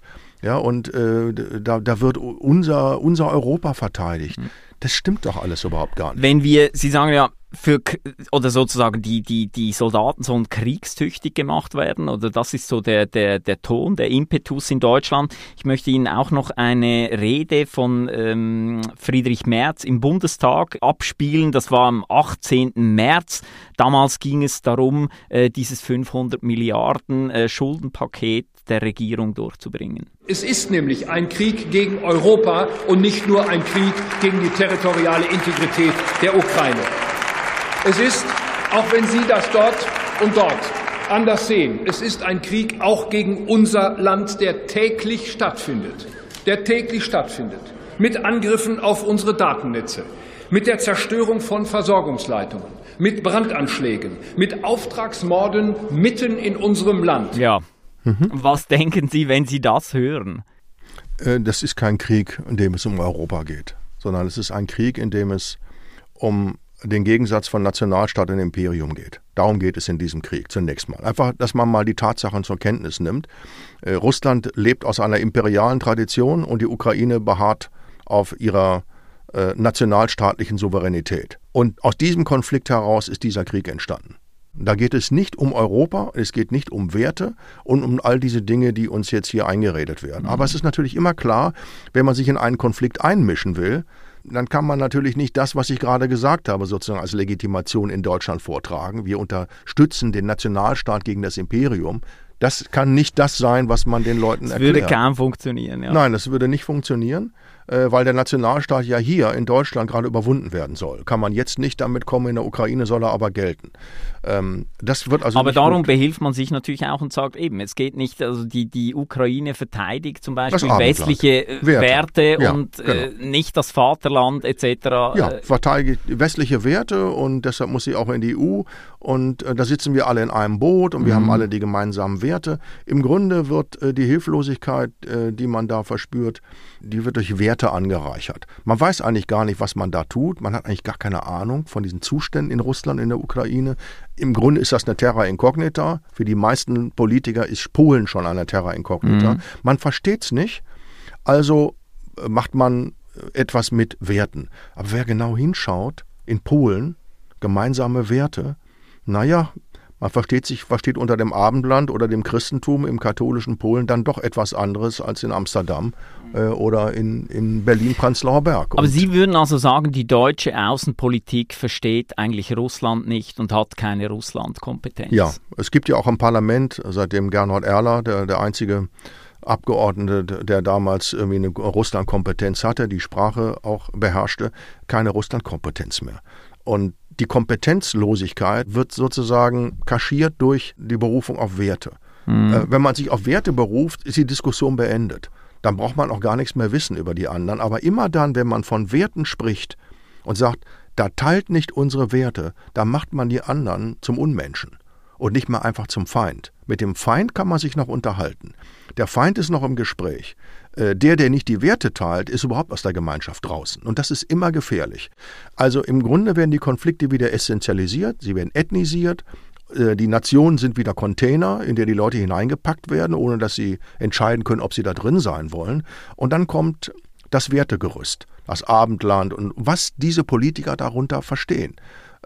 Ja, und da wird unser Europa verteidigt. Das stimmt doch alles überhaupt gar nicht. Sie sagen ja, oder sozusagen die Soldaten sollen kriegstüchtig gemacht werden, oder das ist so der Ton, der Impetus in Deutschland. Ich möchte Ihnen auch noch eine Rede von Friedrich Merz im Bundestag abspielen. Das war am 18. März. Damals ging es darum, dieses 500 Milliarden Schuldenpaket der Regierung durchzubringen. Es ist nämlich ein Krieg gegen Europa und nicht nur ein Krieg gegen die territoriale Integrität der Ukraine. Es ist, auch wenn Sie das dort und dort anders sehen, es ist ein Krieg auch gegen unser Land, der täglich stattfindet. Mit Angriffen auf unsere Datennetze, mit der Zerstörung von Versorgungsleitungen, mit Brandanschlägen, mit Auftragsmorden mitten in unserem Land. Ja. Was denken Sie, wenn Sie das hören? Das ist kein Krieg, in dem es um Europa geht, sondern es ist ein Krieg, in dem es um den Gegensatz von Nationalstaat und Imperium geht. Darum geht es in diesem Krieg zunächst mal. Einfach, dass man mal die Tatsachen zur Kenntnis nimmt. Russland lebt aus einer imperialen Tradition und die Ukraine beharrt auf ihrer nationalstaatlichen Souveränität. Und aus diesem Konflikt heraus ist dieser Krieg entstanden. Da geht es nicht um Europa, es geht nicht um Werte und um all diese Dinge, die uns jetzt hier eingeredet werden. Aber es ist natürlich immer klar, wenn man sich in einen Konflikt einmischen will, dann kann man natürlich nicht das, was ich gerade gesagt habe, sozusagen als Legitimation in Deutschland vortragen. Wir unterstützen den Nationalstaat gegen das Imperium. Das kann nicht das sein, was man den Leuten erklärt. Das würde kaum funktionieren, ja. Nein, das würde nicht funktionieren, weil der Nationalstaat ja hier in Deutschland gerade überwunden werden soll. Kann man jetzt nicht damit kommen, in der Ukraine soll er aber gelten. Das wird also aber nicht darum gut. Behilft man sich natürlich auch und sagt eben, es geht nicht, also die Ukraine verteidigt zum Beispiel Das westliche Werte ja, und genau. nicht das Vaterland etc. Ja, verteidigt westliche Werte und deshalb muss sie auch in die EU und da sitzen wir alle in einem Boot und wir haben alle die gemeinsamen Werte. Im Grunde wird die Hilflosigkeit, die man da verspürt, die wird durch Werte angereichert. Man weiß eigentlich gar nicht, was man da tut. Man hat eigentlich gar keine Ahnung von diesen Zuständen in Russland, in der Ukraine. Im Grunde ist das eine Terra Incognita. Für die meisten Politiker ist Polen schon eine Terra Incognita. Man versteht es nicht, also macht man etwas mit Werten. Aber wer genau hinschaut, in Polen, gemeinsame Werte, naja, man versteht unter dem Abendland oder dem Christentum im katholischen Polen dann doch etwas anderes als in Amsterdam oder in Berlin-Prenzlauer Berg. Aber Sie würden also sagen, die deutsche Außenpolitik versteht eigentlich Russland nicht und hat keine Russland-Kompetenz. Ja, es gibt ja auch im Parlament, seitdem Gernot Erler, der einzige Abgeordnete, der damals irgendwie eine Russland-Kompetenz hatte, die Sprache auch beherrschte, keine Russland-Kompetenz mehr. Und die Kompetenzlosigkeit wird sozusagen kaschiert durch die Berufung auf Werte. Wenn man sich auf Werte beruft, ist die Diskussion beendet. Dann braucht man auch gar nichts mehr wissen über die anderen. Aber immer dann, wenn man von Werten spricht und sagt, da teilt nicht unsere Werte, da macht man die anderen zum Unmenschen und nicht mehr einfach zum Feind. Mit dem Feind kann man sich noch unterhalten. Der Feind ist noch im Gespräch. Der nicht die Werte teilt, ist überhaupt aus der Gemeinschaft draußen. Und das ist immer gefährlich. Also im Grunde werden die Konflikte wieder essentialisiert, sie werden ethnisiert. Die Nationen sind wieder Container, in der die Leute hineingepackt werden, ohne dass sie entscheiden können, ob sie da drin sein wollen. Und dann kommt das Wertegerüst, das Abendland und was diese Politiker darunter verstehen.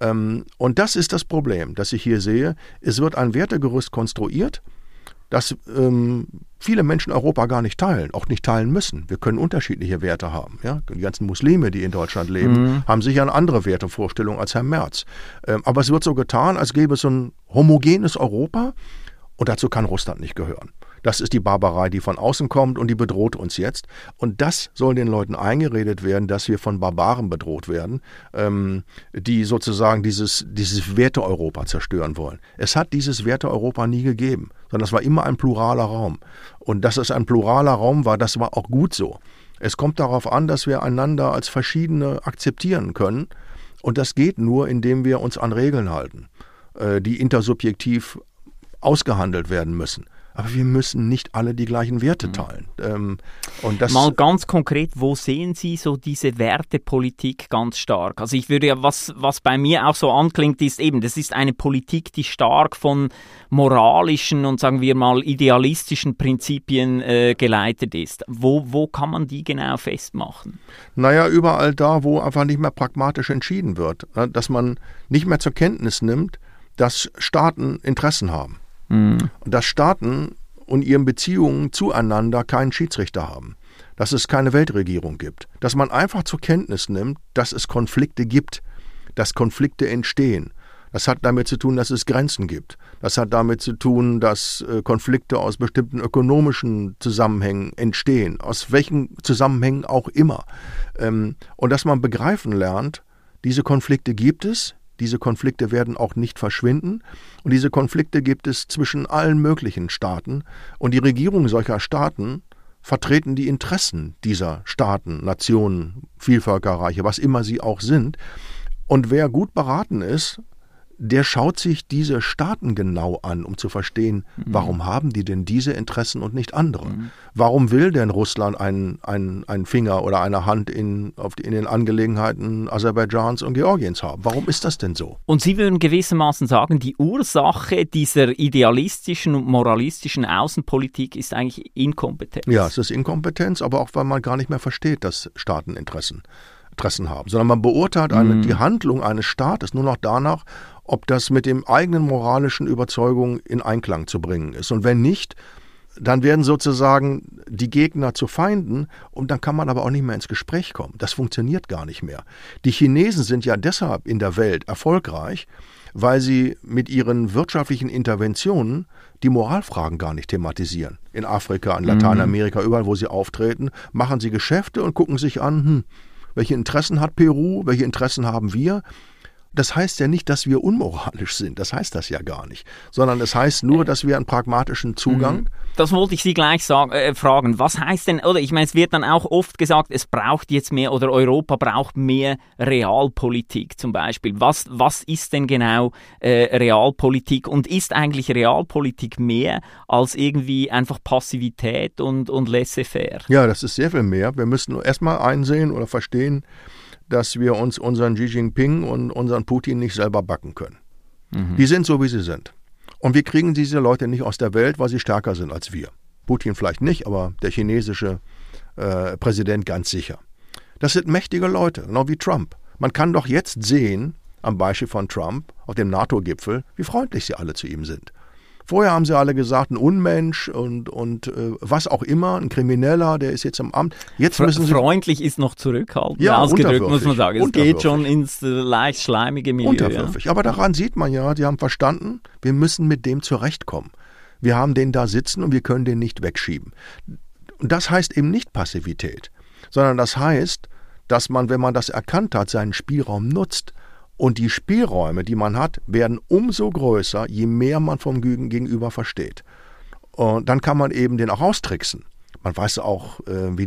Und das ist das Problem, das ich hier sehe. Es wird ein Wertegerüst konstruiert, das viele Menschen Europa gar nicht teilen, auch nicht teilen müssen. Wir können unterschiedliche Werte haben. Ja? Die ganzen Muslime, die in Deutschland leben, haben sicher eine andere Wertevorstellung als Herr Merz. Aber es wird so getan, als gäbe es so ein homogenes Europa und dazu kann Russland nicht gehören. Das ist die Barbarei, die von außen kommt und die bedroht uns jetzt. Und das soll den Leuten eingeredet werden, dass wir von Barbaren bedroht werden, die sozusagen dieses Werte-Europa zerstören wollen. Es hat dieses Werte-Europa nie gegeben, sondern es war immer ein pluraler Raum. Und dass es ein pluraler Raum war, das war auch gut so. Es kommt darauf an, dass wir einander als Verschiedene akzeptieren können. Und das geht nur, indem wir uns an Regeln halten, die intersubjektiv ausgehandelt werden müssen. aber wir müssen nicht alle die gleichen Werte teilen. Und das mal ganz konkret, wo sehen Sie so diese Wertepolitik ganz stark? Also ich würde ja, was bei mir auch so anklingt, ist eben, das ist eine Politik, die stark von moralischen und sagen wir mal idealistischen Prinzipien geleitet ist. Wo kann man die genau festmachen? Naja, überall da, wo einfach nicht mehr pragmatisch entschieden wird. Dass man nicht mehr zur Kenntnis nimmt, dass Staaten Interessen haben. Und dass Staaten und ihren Beziehungen zueinander keinen Schiedsrichter haben. Dass es keine Weltregierung gibt. Dass man einfach zur Kenntnis nimmt, dass es Konflikte gibt. Dass Konflikte entstehen. Das hat damit zu tun, dass es Grenzen gibt. Das hat damit zu tun, dass Konflikte aus bestimmten ökonomischen Zusammenhängen entstehen. Aus welchen Zusammenhängen auch immer. Und dass man begreifen lernt, diese Konflikte gibt es. Diese Konflikte werden auch nicht verschwinden. Und diese Konflikte gibt es zwischen allen möglichen Staaten. Und die Regierungen solcher Staaten vertreten die Interessen dieser Staaten, Nationen, Vielvölkerreiche, was immer sie auch sind. Und wer gut beraten ist, der schaut sich diese Staaten genau an, um zu verstehen, warum haben die denn diese Interessen und nicht andere? Warum will denn Russland einen Finger oder eine Hand in den Angelegenheiten Aserbaidschans und Georgiens haben? Warum ist das denn so? Und Sie würden gewissermaßen sagen, die Ursache dieser idealistischen und moralistischen Außenpolitik ist eigentlich Inkompetenz. Ja, es ist Inkompetenz, aber auch, weil man gar nicht mehr versteht, dass Staaten Interessen haben, sondern man beurteilt die Handlung eines Staates nur noch danach, ob das mit den eigenen moralischen Überzeugungen in Einklang zu bringen ist. Und wenn nicht, dann werden sozusagen die Gegner zu Feinden und dann kann man aber auch nicht mehr ins Gespräch kommen. Das funktioniert gar nicht mehr. Die Chinesen sind ja deshalb in der Welt erfolgreich, weil sie mit ihren wirtschaftlichen Interventionen die Moralfragen gar nicht thematisieren. In Afrika, in Lateinamerika, überall, wo sie auftreten, machen sie Geschäfte und gucken sich an, welche Interessen hat Peru, welche Interessen haben wir. Das heißt ja nicht, dass wir unmoralisch sind, das heißt das ja gar nicht, sondern es heißt nur, dass wir einen pragmatischen Zugang... Das wollte ich Sie gleich fragen. Was heißt denn, oder ich meine, es wird dann auch oft gesagt, es braucht jetzt mehr oder Europa braucht mehr Realpolitik zum Beispiel. Was ist denn genau Realpolitik und ist eigentlich Realpolitik mehr als irgendwie einfach Passivität und laissez-faire? Ja, das ist sehr viel mehr. Wir müssen erstmal einsehen oder verstehen, dass wir uns unseren Xi Jinping und unseren Putin nicht selber backen können. Die sind so, wie sie sind. Und wir kriegen diese Leute nicht aus der Welt, weil sie stärker sind als wir. Putin vielleicht nicht, aber der chinesische Präsident ganz sicher. Das sind mächtige Leute, genau wie Trump. Man kann doch jetzt sehen, am Beispiel von Trump, auf dem NATO-Gipfel, wie freundlich sie alle zu ihm sind. Vorher haben sie alle gesagt, ein Unmensch und was auch immer, ein Krimineller, der ist jetzt im Amt. Jetzt müssen sie freundlich ist noch zurückhaltend, ja, ausgedrückt, muss man sagen. Es geht schon ins leicht schleimige Milieu. Unterwürfig. Ja. Aber daran sieht man ja, die haben verstanden, wir müssen mit dem zurechtkommen. Wir haben den da sitzen und wir können den nicht wegschieben. Und das heißt eben nicht Passivität, sondern das heißt, dass man, wenn man das erkannt hat, seinen Spielraum nutzt. Und die Spielräume, die man hat, werden umso größer, je mehr man vom Gegenüber versteht. Und dann kann man eben den auch austricksen. Man weiß auch, wie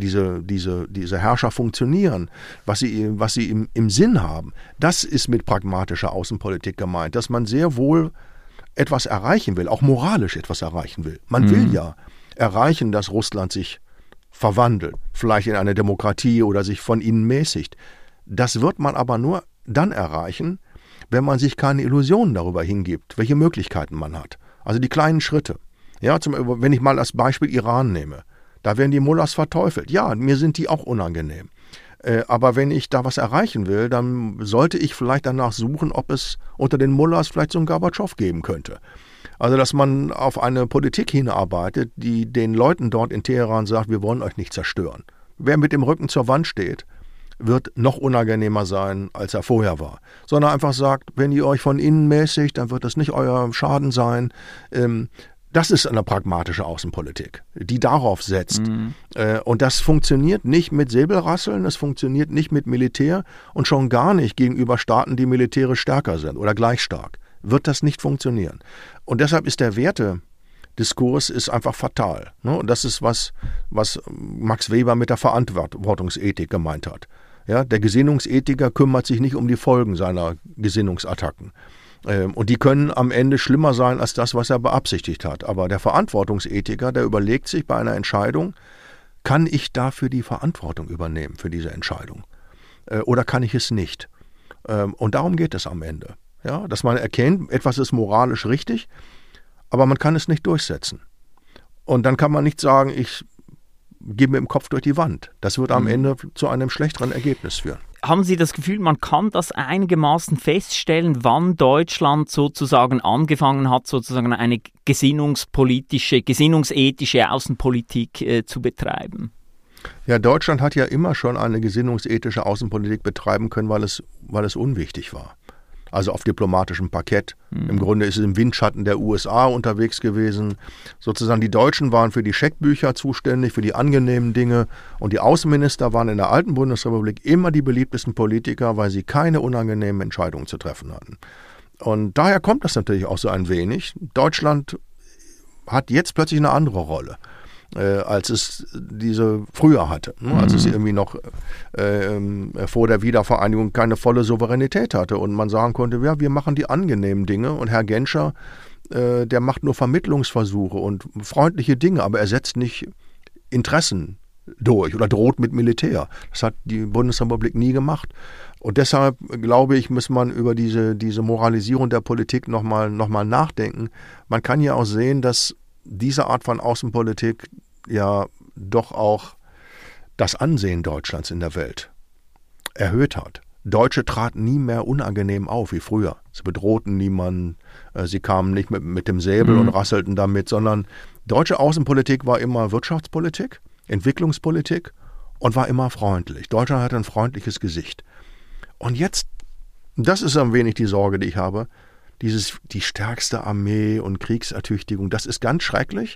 diese Herrscher funktionieren, was sie im Sinn haben. Das ist mit pragmatischer Außenpolitik gemeint, dass man sehr wohl etwas erreichen will, auch moralisch etwas erreichen will. Man will ja erreichen, dass Russland sich verwandelt, vielleicht in eine Demokratie oder sich von ihnen mäßigt. Das wird man aber nur dann erreichen, wenn man sich keine Illusionen darüber hingibt, welche Möglichkeiten man hat. Also die kleinen Schritte. Ja, wenn ich mal als Beispiel Iran nehme, da werden die Mullahs verteufelt. Ja, mir sind die auch unangenehm. Aber wenn ich da was erreichen will, dann sollte ich vielleicht danach suchen, ob es unter den Mullahs vielleicht so einen Gorbatschow geben könnte. Also dass man auf eine Politik hinarbeitet, die den Leuten dort in Teheran sagt, wir wollen euch nicht zerstören. Wer mit dem Rücken zur Wand steht, wird noch unangenehmer sein, als er vorher war. Sondern einfach sagt, wenn ihr euch von innen mäßigt, dann wird das nicht euer Schaden sein. Das ist eine pragmatische Außenpolitik, die darauf setzt. Und das funktioniert nicht mit Säbelrasseln, es funktioniert nicht mit Militär und schon gar nicht gegenüber Staaten, die militärisch stärker sind oder gleich stark. Wird das nicht funktionieren. Und deshalb ist der Wertediskurs ist einfach fatal. Und das ist, was Max Weber mit der Verantwortungsethik gemeint hat. Ja, der Gesinnungsethiker kümmert sich nicht um die Folgen seiner Gesinnungsattacken. Und die können am Ende schlimmer sein als das, was er beabsichtigt hat. Aber der Verantwortungsethiker, der überlegt sich bei einer Entscheidung, kann ich dafür die Verantwortung übernehmen für diese Entscheidung? Oder kann ich es nicht? Und darum geht es am Ende. Ja, dass man erkennt, etwas ist moralisch richtig, aber man kann es nicht durchsetzen. Und dann kann man nicht sagen, ich gehe mit dem Kopf durch die Wand. Das wird am Ende zu einem schlechteren Ergebnis führen. Haben Sie das Gefühl, man kann das einigermaßen feststellen, wann Deutschland sozusagen angefangen hat, sozusagen eine gesinnungsethische Außenpolitik zu betreiben? Ja, Deutschland hat ja immer schon eine gesinnungsethische Außenpolitik betreiben können, weil es unwichtig war. Also auf diplomatischem Parkett. Im Grunde ist es im Windschatten der USA unterwegs gewesen. Sozusagen die Deutschen waren für die Scheckbücher zuständig, für die angenehmen Dinge. Und die Außenminister waren in der alten Bundesrepublik immer die beliebtesten Politiker, weil sie keine unangenehmen Entscheidungen zu treffen hatten. Und daher kommt das natürlich auch so ein wenig. Deutschland hat jetzt plötzlich eine andere Rolle, als es diese früher hatte, als es irgendwie noch vor der Wiedervereinigung keine volle Souveränität hatte und man sagen konnte, ja, wir machen die angenehmen Dinge und Herr Genscher, der macht nur Vermittlungsversuche und freundliche Dinge, aber er setzt nicht Interessen durch oder droht mit Militär. Das hat die Bundesrepublik nie gemacht. Und deshalb, glaube ich, muss man über diese Moralisierung der Politik nochmal nachdenken. Man kann ja auch sehen, dass diese Art von Außenpolitik ja doch auch das Ansehen Deutschlands in der Welt erhöht hat. Deutsche traten nie mehr unangenehm auf wie früher. Sie bedrohten niemanden, sie kamen nicht mit dem Säbel und rasselten damit, sondern deutsche Außenpolitik war immer Wirtschaftspolitik, Entwicklungspolitik und war immer freundlich. Deutschland hatte ein freundliches Gesicht. Und jetzt, das ist ein wenig die Sorge, die ich habe, die stärkste Armee und Kriegsertüchtigung, das ist ganz schrecklich.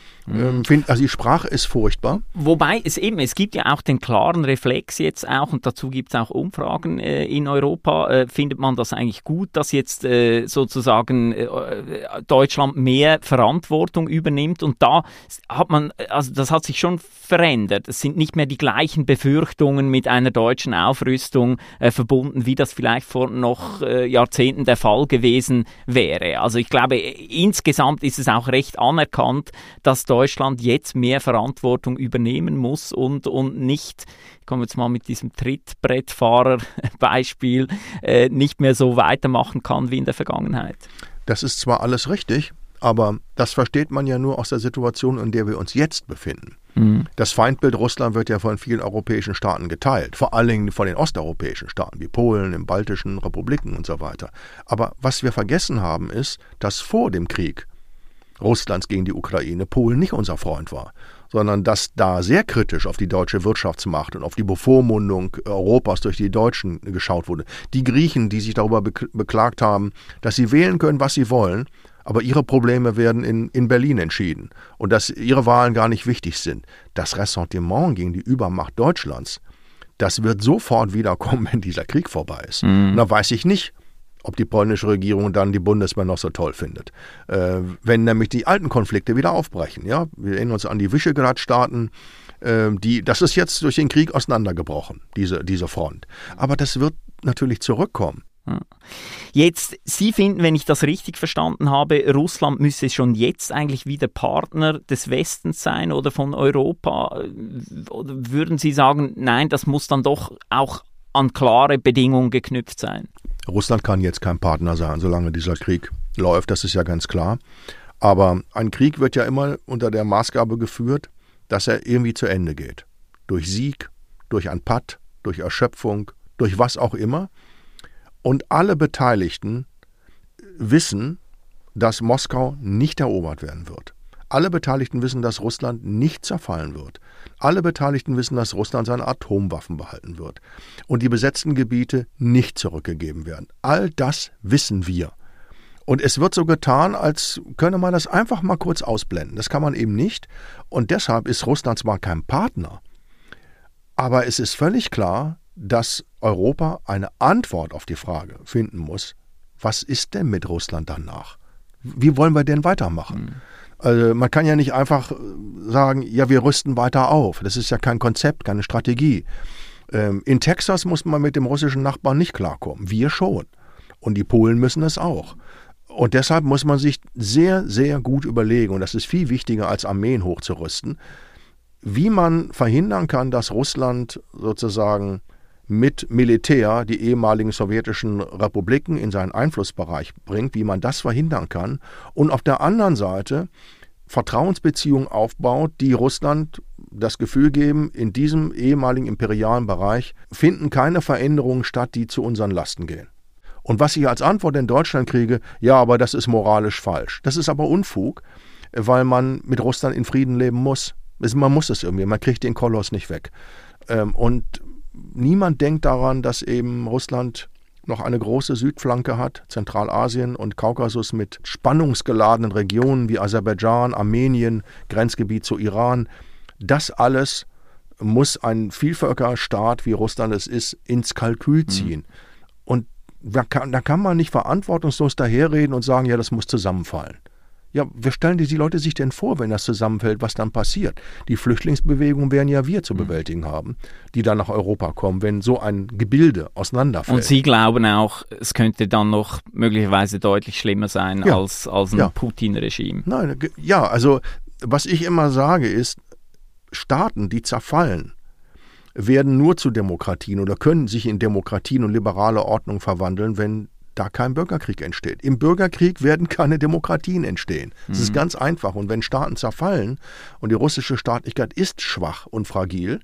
Also die Sprache ist furchtbar. Wobei es gibt ja auch den klaren Reflex jetzt auch, und dazu gibt es auch Umfragen in Europa, findet man das eigentlich gut, dass jetzt sozusagen Deutschland mehr Verantwortung übernimmt, und da hat man, also das hat sich schon verändert. Es sind nicht mehr die gleichen Befürchtungen mit einer deutschen Aufrüstung verbunden, wie das vielleicht vor noch Jahrzehnten der Fall gewesen wäre. Also ich glaube, insgesamt ist es auch recht anerkannt, dass Deutschland jetzt mehr Verantwortung übernehmen muss und nicht, ich komme jetzt mal mit diesem Trittbrettfahrer-Beispiel, nicht mehr so weitermachen kann wie in der Vergangenheit. Das ist zwar alles richtig, aber das versteht man ja nur aus der Situation, in der wir uns jetzt befinden. Das Feindbild Russland wird ja von vielen europäischen Staaten geteilt, vor allen Dingen von den osteuropäischen Staaten wie Polen, den baltischen Republiken und so weiter. Aber was wir vergessen haben, ist, dass vor dem Krieg Russlands gegen die Ukraine Polen nicht unser Freund war, sondern dass da sehr kritisch auf die deutsche Wirtschaftsmacht und auf die Bevormundung Europas durch die Deutschen geschaut wurde. Die Griechen, die sich darüber beklagt haben, dass sie wählen können, was sie wollen, aber ihre Probleme werden in Berlin entschieden und dass ihre Wahlen gar nicht wichtig sind. Das Ressentiment gegen die Übermacht Deutschlands, das wird sofort wiederkommen, wenn dieser Krieg vorbei ist. Und da weiß ich nicht, ob die polnische Regierung dann die Bundeswehr noch so toll findet. Wenn nämlich die alten Konflikte wieder aufbrechen. Ja? Wir erinnern uns an die Visegrad-Staaten. Das ist jetzt durch den Krieg auseinandergebrochen, diese Front. Aber das wird natürlich zurückkommen. Jetzt, Sie finden, wenn ich das richtig verstanden habe, Russland müsse schon jetzt eigentlich wieder Partner des Westens sein oder von Europa. Oder würden Sie sagen, nein, das muss dann doch auch an klare Bedingungen geknüpft sein? Russland kann jetzt kein Partner sein, solange dieser Krieg läuft, das ist ja ganz klar. Aber ein Krieg wird ja immer unter der Maßgabe geführt, dass er irgendwie zu Ende geht. Durch Sieg, durch ein Patt, durch Erschöpfung, durch was auch immer. Und alle Beteiligten wissen, dass Moskau nicht erobert werden wird. Alle Beteiligten wissen, dass Russland nicht zerfallen wird. Alle Beteiligten wissen, dass Russland seine Atomwaffen behalten wird und die besetzten Gebiete nicht zurückgegeben werden. All das wissen wir. Und es wird so getan, als könne man das einfach mal kurz ausblenden. Das kann man eben nicht. Und deshalb ist Russland zwar kein Partner, aber es ist völlig klar, dass Europa eine Antwort auf die Frage finden muss, was ist denn mit Russland danach? Wie wollen wir denn weitermachen? Also man kann ja nicht einfach sagen, ja, wir rüsten weiter auf. Das ist ja kein Konzept, keine Strategie. In Texas muss man mit dem russischen Nachbarn nicht klarkommen. Wir schon. Und die Polen müssen es auch. Und deshalb muss man sich sehr, sehr gut überlegen, und das ist viel wichtiger als Armeen hochzurüsten, wie man verhindern kann, dass Russland sozusagen mit Militär die ehemaligen sowjetischen Republiken in seinen Einflussbereich bringt, wie man das verhindern kann. Und auf der anderen Seite Vertrauensbeziehungen aufbaut, die Russland das Gefühl geben, in diesem ehemaligen imperialen Bereich finden keine Veränderungen statt, die zu unseren Lasten gehen. Und was ich als Antwort in Deutschland kriege, ja, aber das ist moralisch falsch. Das ist aber Unfug, weil man mit Russland in Frieden leben muss. Man muss es irgendwie, man kriegt den Koloss nicht weg. Und niemand denkt daran, dass eben Russland noch eine große Südflanke hat, Zentralasien und Kaukasus mit spannungsgeladenen Regionen wie Aserbaidschan, Armenien, Grenzgebiet zu Iran. Das alles muss ein Vielvölkerstaat, wie Russland es ist, ins Kalkül ziehen. Und da kann man nicht verantwortungslos daherreden und sagen, ja, das muss zusammenfallen. Ja, wie stellen die Leute sich denn vor, wenn das zusammenfällt, was dann passiert? Die Flüchtlingsbewegung werden ja wir zu bewältigen haben, die dann nach Europa kommen, wenn so ein Gebilde auseinanderfällt. Und Sie glauben auch, es könnte dann noch möglicherweise deutlich schlimmer sein als ein Putin-Regime? Nein, ja, also was ich immer sage ist, Staaten, die zerfallen, werden nur zu Demokratien oder können sich in Demokratien und liberale Ordnung verwandeln, wenn da kein Bürgerkrieg entsteht. Im Bürgerkrieg werden keine Demokratien entstehen. Das ist ganz einfach. Und wenn Staaten zerfallen und die russische Staatlichkeit ist schwach und fragil,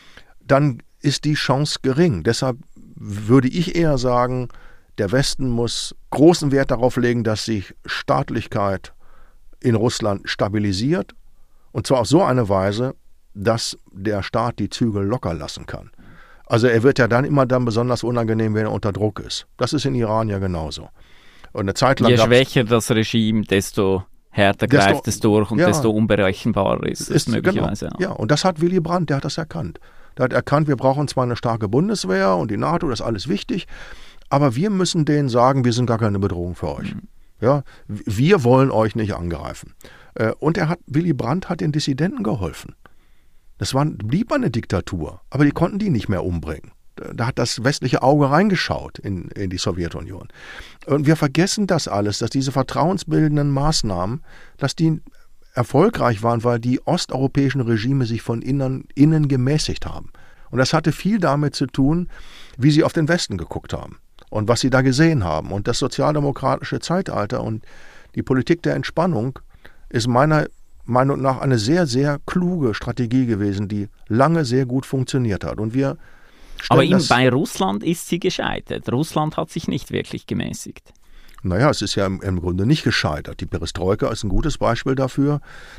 dann ist die Chance gering. Deshalb würde ich eher sagen, der Westen muss großen Wert darauf legen, dass sich Staatlichkeit in Russland stabilisiert. Und zwar auf so eineIse, dass der Staat die Zügel locker lassen kann. Also er wird ja dann immer besonders unangenehm, wenn er unter Druck ist. Das ist in Iran ja genauso. Und eine Zeit lang je schwächer das Regime, desto härter greift es durch und desto unberechenbarer ist es möglicherweise. Genau. Ja, und das hat Willy Brandt, der hat das erkannt. Der hat erkannt, wir brauchen zwar eine starke Bundeswehr und die NATO, das ist alles wichtig, aber wir müssen denen sagen, wir sind gar keine Bedrohung für euch. Ja, wir wollen euch nicht angreifen. Und Willy Brandt hat den Dissidenten geholfen. Das blieb eine Diktatur, aber die konnten die nicht mehr umbringen. Da hat das westliche Auge reingeschaut in die Sowjetunion. Und wir vergessen das alles, dass diese vertrauensbildenden Maßnahmen, dass die erfolgreich waren, weil die osteuropäischen Regime sich von innen gemäßigt haben. Und das hatte viel damit zu tun, wie sie auf den Westen geguckt haben und was sie da gesehen haben. Und das sozialdemokratische Zeitalter und die Politik der Entspannung ist meiner Meinung nach eine sehr, sehr kluge Strategie gewesen, die lange sehr gut funktioniert hat. Und wir aber bei Russland ist sie gescheitert. Russland hat sich nicht wirklich gemäßigt. Naja, es ist ja im Grunde nicht gescheitert. Die Perestroika ist ein gutes Beispiel dafür.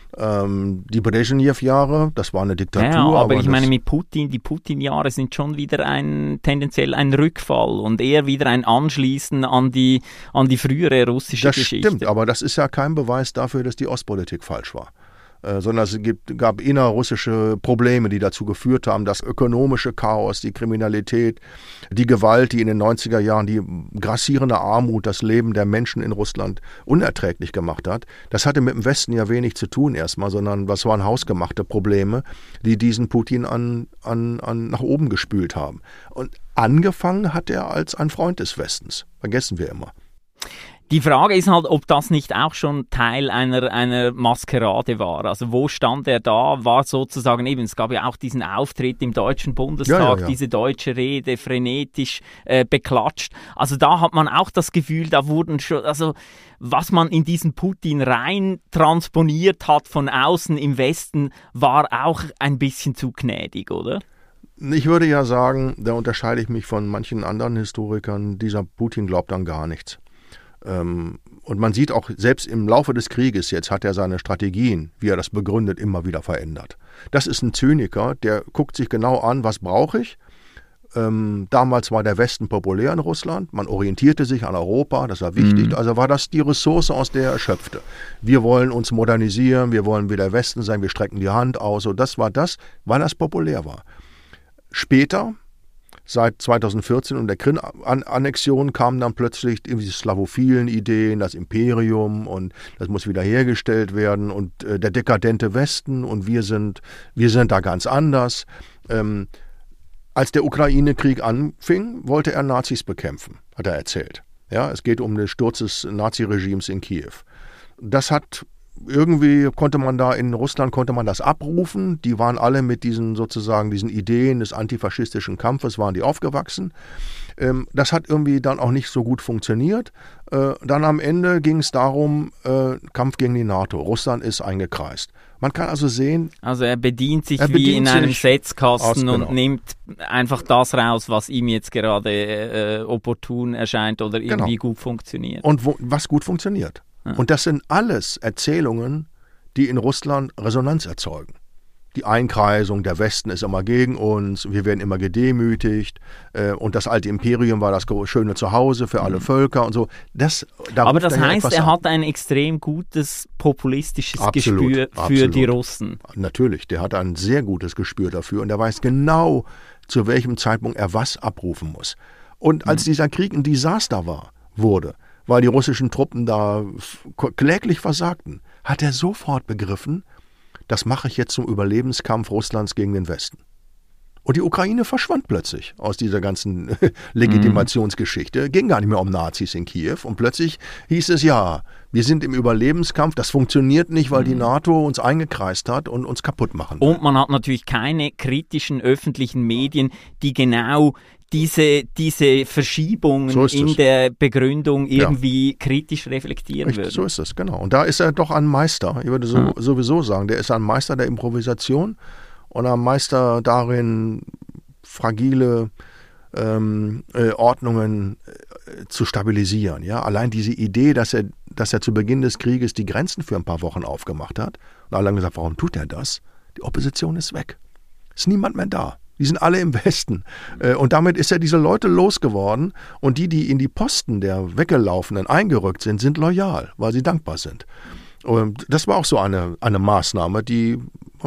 Die Brezhnev-Jahre, das war eine Diktatur. Ja, aber ich meine mit Putin, die Putin-Jahre sind schon wieder tendenziell ein Rückfall und eher wieder ein Anschließen an die frühere russische Geschichte. Das stimmt, aber das ist ja kein Beweis dafür, dass die Ostpolitik falsch war. Sondern es gab innerrussische Probleme, die dazu geführt haben, das ökonomische Chaos, die Kriminalität, die Gewalt, die in den 90er Jahren, die grassierende Armut, das Leben der Menschen in Russland unerträglich gemacht hat. Das hatte mit dem Westen ja wenig zu tun erstmal, sondern das waren hausgemachte Probleme, die diesen Putin nach oben gespült haben. Und angefangen hat er als ein Freund des Westens, vergessen wir immer. Die Frage ist halt, ob das nicht auch schon Teil einer Maskerade war. Also wo stand er da? War sozusagen eben, es gab ja auch diesen Auftritt im Deutschen Bundestag, diese deutsche Rede frenetisch beklatscht. Also da hat man auch das Gefühl, da wurden schon, also was man in diesen Putin rein transponiert hat von außen im Westen, war auch ein bisschen zu gnädig, oder? Ich würde ja sagen, da unterscheide ich mich von manchen anderen Historikern, dieser Putin glaubt an gar nichts. Und man sieht auch, selbst im Laufe des Krieges jetzt hat er seine Strategien, wie er das begründet, immer wieder verändert. Das ist ein Zyniker, der guckt sich genau an, was brauche ich. Damals war der Westen populär in Russland, man orientierte sich an Europa, das war wichtig, also war das die Ressource, aus der er schöpfte. Wir wollen uns modernisieren, wir wollen wie der Westen sein, wir strecken die Hand aus, und das war das, weil das populär war. Später, seit 2014 und der Krim-Annexion kamen dann plötzlich irgendwie slawophilen Ideen, das Imperium und das muss wiederhergestellt werden und der dekadente Westen und wir sind da ganz anders. Als der Ukraine-Krieg anfing, wollte er Nazis bekämpfen, hat er erzählt. Ja, es geht um den Sturz des Naziregimes in Kiew. Das hat irgendwie, in Russland konnte man das abrufen. Die waren alle mit diesen Ideen des antifaschistischen Kampfes, waren die aufgewachsen. Das hat irgendwie dann auch nicht so gut funktioniert. Dann am Ende ging es darum, Kampf gegen die NATO. Russland ist eingekreist. Man kann also sehen... Also er bedient sich wie in einem Setzkasten und nimmt einfach das raus, was ihm jetzt gerade opportun erscheint oder irgendwie gut funktioniert. Und was gut funktioniert. Ja. Und das sind alles Erzählungen, die in Russland Resonanz erzeugen. Die Einkreisung, der Westen ist immer gegen uns, wir werden immer gedemütigt und das alte Imperium war das schöne Zuhause für alle Völker und so. Aber das heißt, er hat ein extrem gutes populistisches Gespür für die Russen. Natürlich, der hat ein sehr gutes Gespür dafür und er weiß genau, zu welchem Zeitpunkt er was abrufen muss. Und als dieser Krieg ein Desaster wurde, weil die russischen Truppen da kläglich versagten, hat er sofort begriffen, das mache ich jetzt zum Überlebenskampf Russlands gegen den Westen. Und die Ukraine verschwand plötzlich aus dieser ganzen Legitimationsgeschichte. Ging gar nicht mehr um Nazis in Kiew. Und plötzlich hieß es, ja, wir sind im Überlebenskampf. Das funktioniert nicht, weil die NATO uns eingekreist hat und uns kaputt machen will. Und man hat natürlich keine kritischen öffentlichen Medien, die genau diese Verschiebungen in der Begründung irgendwie kritisch reflektieren würden. So ist es, genau. Und da ist er doch ein Meister. Ich würde sowieso sagen, der ist ein Meister der Improvisation und ein Meister darin, fragile Ordnungen zu stabilisieren. Ja? Allein diese Idee, dass er zu Beginn des Krieges die Grenzen für ein paar Wochen aufgemacht hat. Und alle haben gesagt, warum tut er das? Die Opposition ist weg. Ist niemand mehr da. Die sind alle im Westen. Und damit ist er diese Leute losgeworden. Und die in die Posten der Weggelaufenen eingerückt sind, sind loyal, weil sie dankbar sind. Und das war auch so eine Maßnahme, wo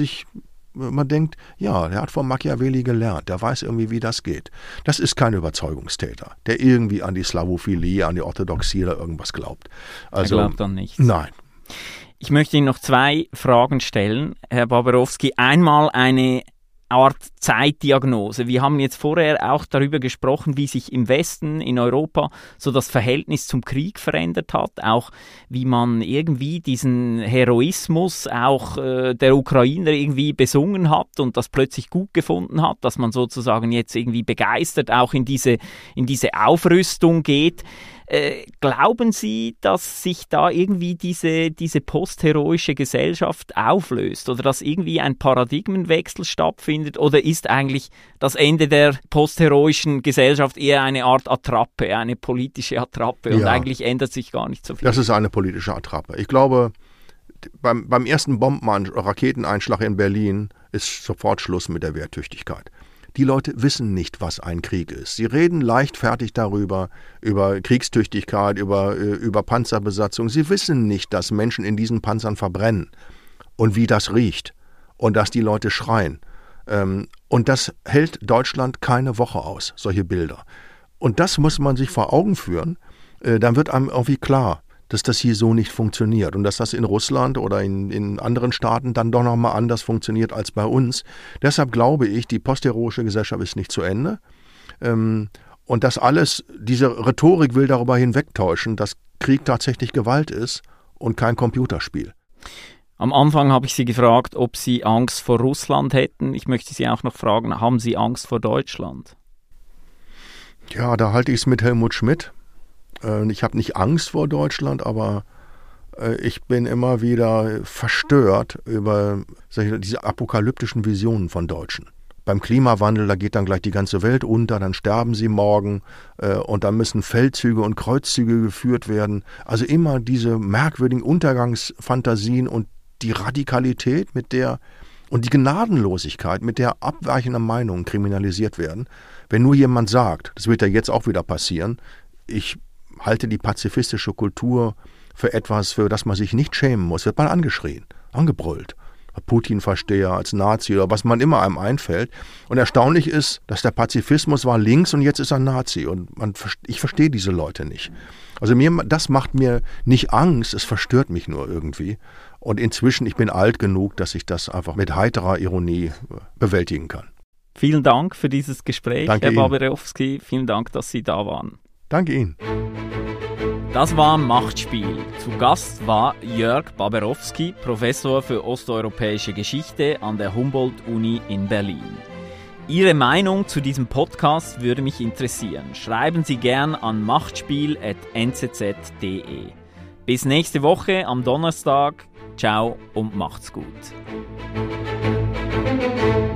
man denkt, ja, der hat von Machiavelli gelernt, der weiß irgendwie, wie das geht. Das ist kein Überzeugungstäter, der irgendwie an die Slawophilie, an die Orthodoxie oder irgendwas glaubt. Also, er glaubt an nichts. Nein. Ich möchte Ihnen noch 2 Fragen stellen, Herr Barbarowski. Einmal eine Art Zeitdiagnose. Wir haben jetzt vorher auch darüber gesprochen, wie sich im Westen, in Europa, so das Verhältnis zum Krieg verändert hat, auch wie man irgendwie diesen Heroismus auch der Ukrainer irgendwie besungen hat und das plötzlich gut gefunden hat, dass man sozusagen jetzt irgendwie begeistert auch in diese Aufrüstung geht. Glauben Sie, dass sich da irgendwie diese postheroische Gesellschaft auflöst oder dass irgendwie ein Paradigmenwechsel stattfindet oder ist eigentlich das Ende der postheroischen Gesellschaft eher eine Art Attrappe, eine politische Attrappe und eigentlich ändert sich gar nicht so viel? Das ist eine politische Attrappe. Ich glaube, beim ersten Raketeneinschlag in Berlin ist sofort Schluss mit der Wehrtüchtigkeit. Die Leute wissen nicht, was ein Krieg ist. Sie reden leichtfertig darüber, über Kriegstüchtigkeit, über Panzerbesatzung. Sie wissen nicht, dass Menschen in diesen Panzern verbrennen und wie das riecht und dass die Leute schreien. Und das hält Deutschland keine Woche aus, solche Bilder. Und das muss man sich vor Augen führen. Dann wird einem irgendwie klar, dass das hier so nicht funktioniert und dass das in Russland oder in anderen Staaten dann doch nochmal anders funktioniert als bei uns. Deshalb glaube ich, die postheroische Gesellschaft ist nicht zu Ende und das alles, diese Rhetorik will darüber hinwegtäuschen, dass Krieg tatsächlich Gewalt ist und kein Computerspiel. Am Anfang habe ich Sie gefragt, ob Sie Angst vor Russland hätten. Ich möchte Sie auch noch fragen, haben Sie Angst vor Deutschland? Ja, da halte ich es mit Helmut Schmidt. Ich habe nicht Angst vor Deutschland, aber ich bin immer wieder verstört über diese apokalyptischen Visionen von Deutschen. Beim Klimawandel, da geht dann gleich die ganze Welt unter, dann sterben sie morgen und dann müssen Feldzüge und Kreuzzüge geführt werden. Also immer diese merkwürdigen Untergangsfantasien und die Radikalität und die Gnadenlosigkeit, mit der abweichende Meinungen kriminalisiert werden. Wenn nur jemand sagt, das wird ja jetzt auch wieder passieren, ich halte die pazifistische Kultur für etwas, für das man sich nicht schämen muss, wird man angeschrien, angebrüllt. Putin-Versteher, als Nazi oder was man immer einem einfällt. Und erstaunlich ist, dass der Pazifismus war links und jetzt ist er Nazi. Und ich verstehe diese Leute nicht. Also das macht mir nicht Angst, es verstört mich nur irgendwie. Und inzwischen, ich bin alt genug, dass ich das einfach mit heiterer Ironie bewältigen kann. Vielen Dank für dieses Gespräch, Danke Herr Ihnen. Barbarowski. Vielen Dank, dass Sie da waren. Danke Ihnen. Das war Machtspiel. Zu Gast war Jörg Baberowski, Professor für osteuropäische Geschichte an der Humboldt-Uni in Berlin. Ihre Meinung zu diesem Podcast würde mich interessieren. Schreiben Sie gern an machtspiel@nzz.de. Bis nächste Woche am Donnerstag. Ciao und macht's gut.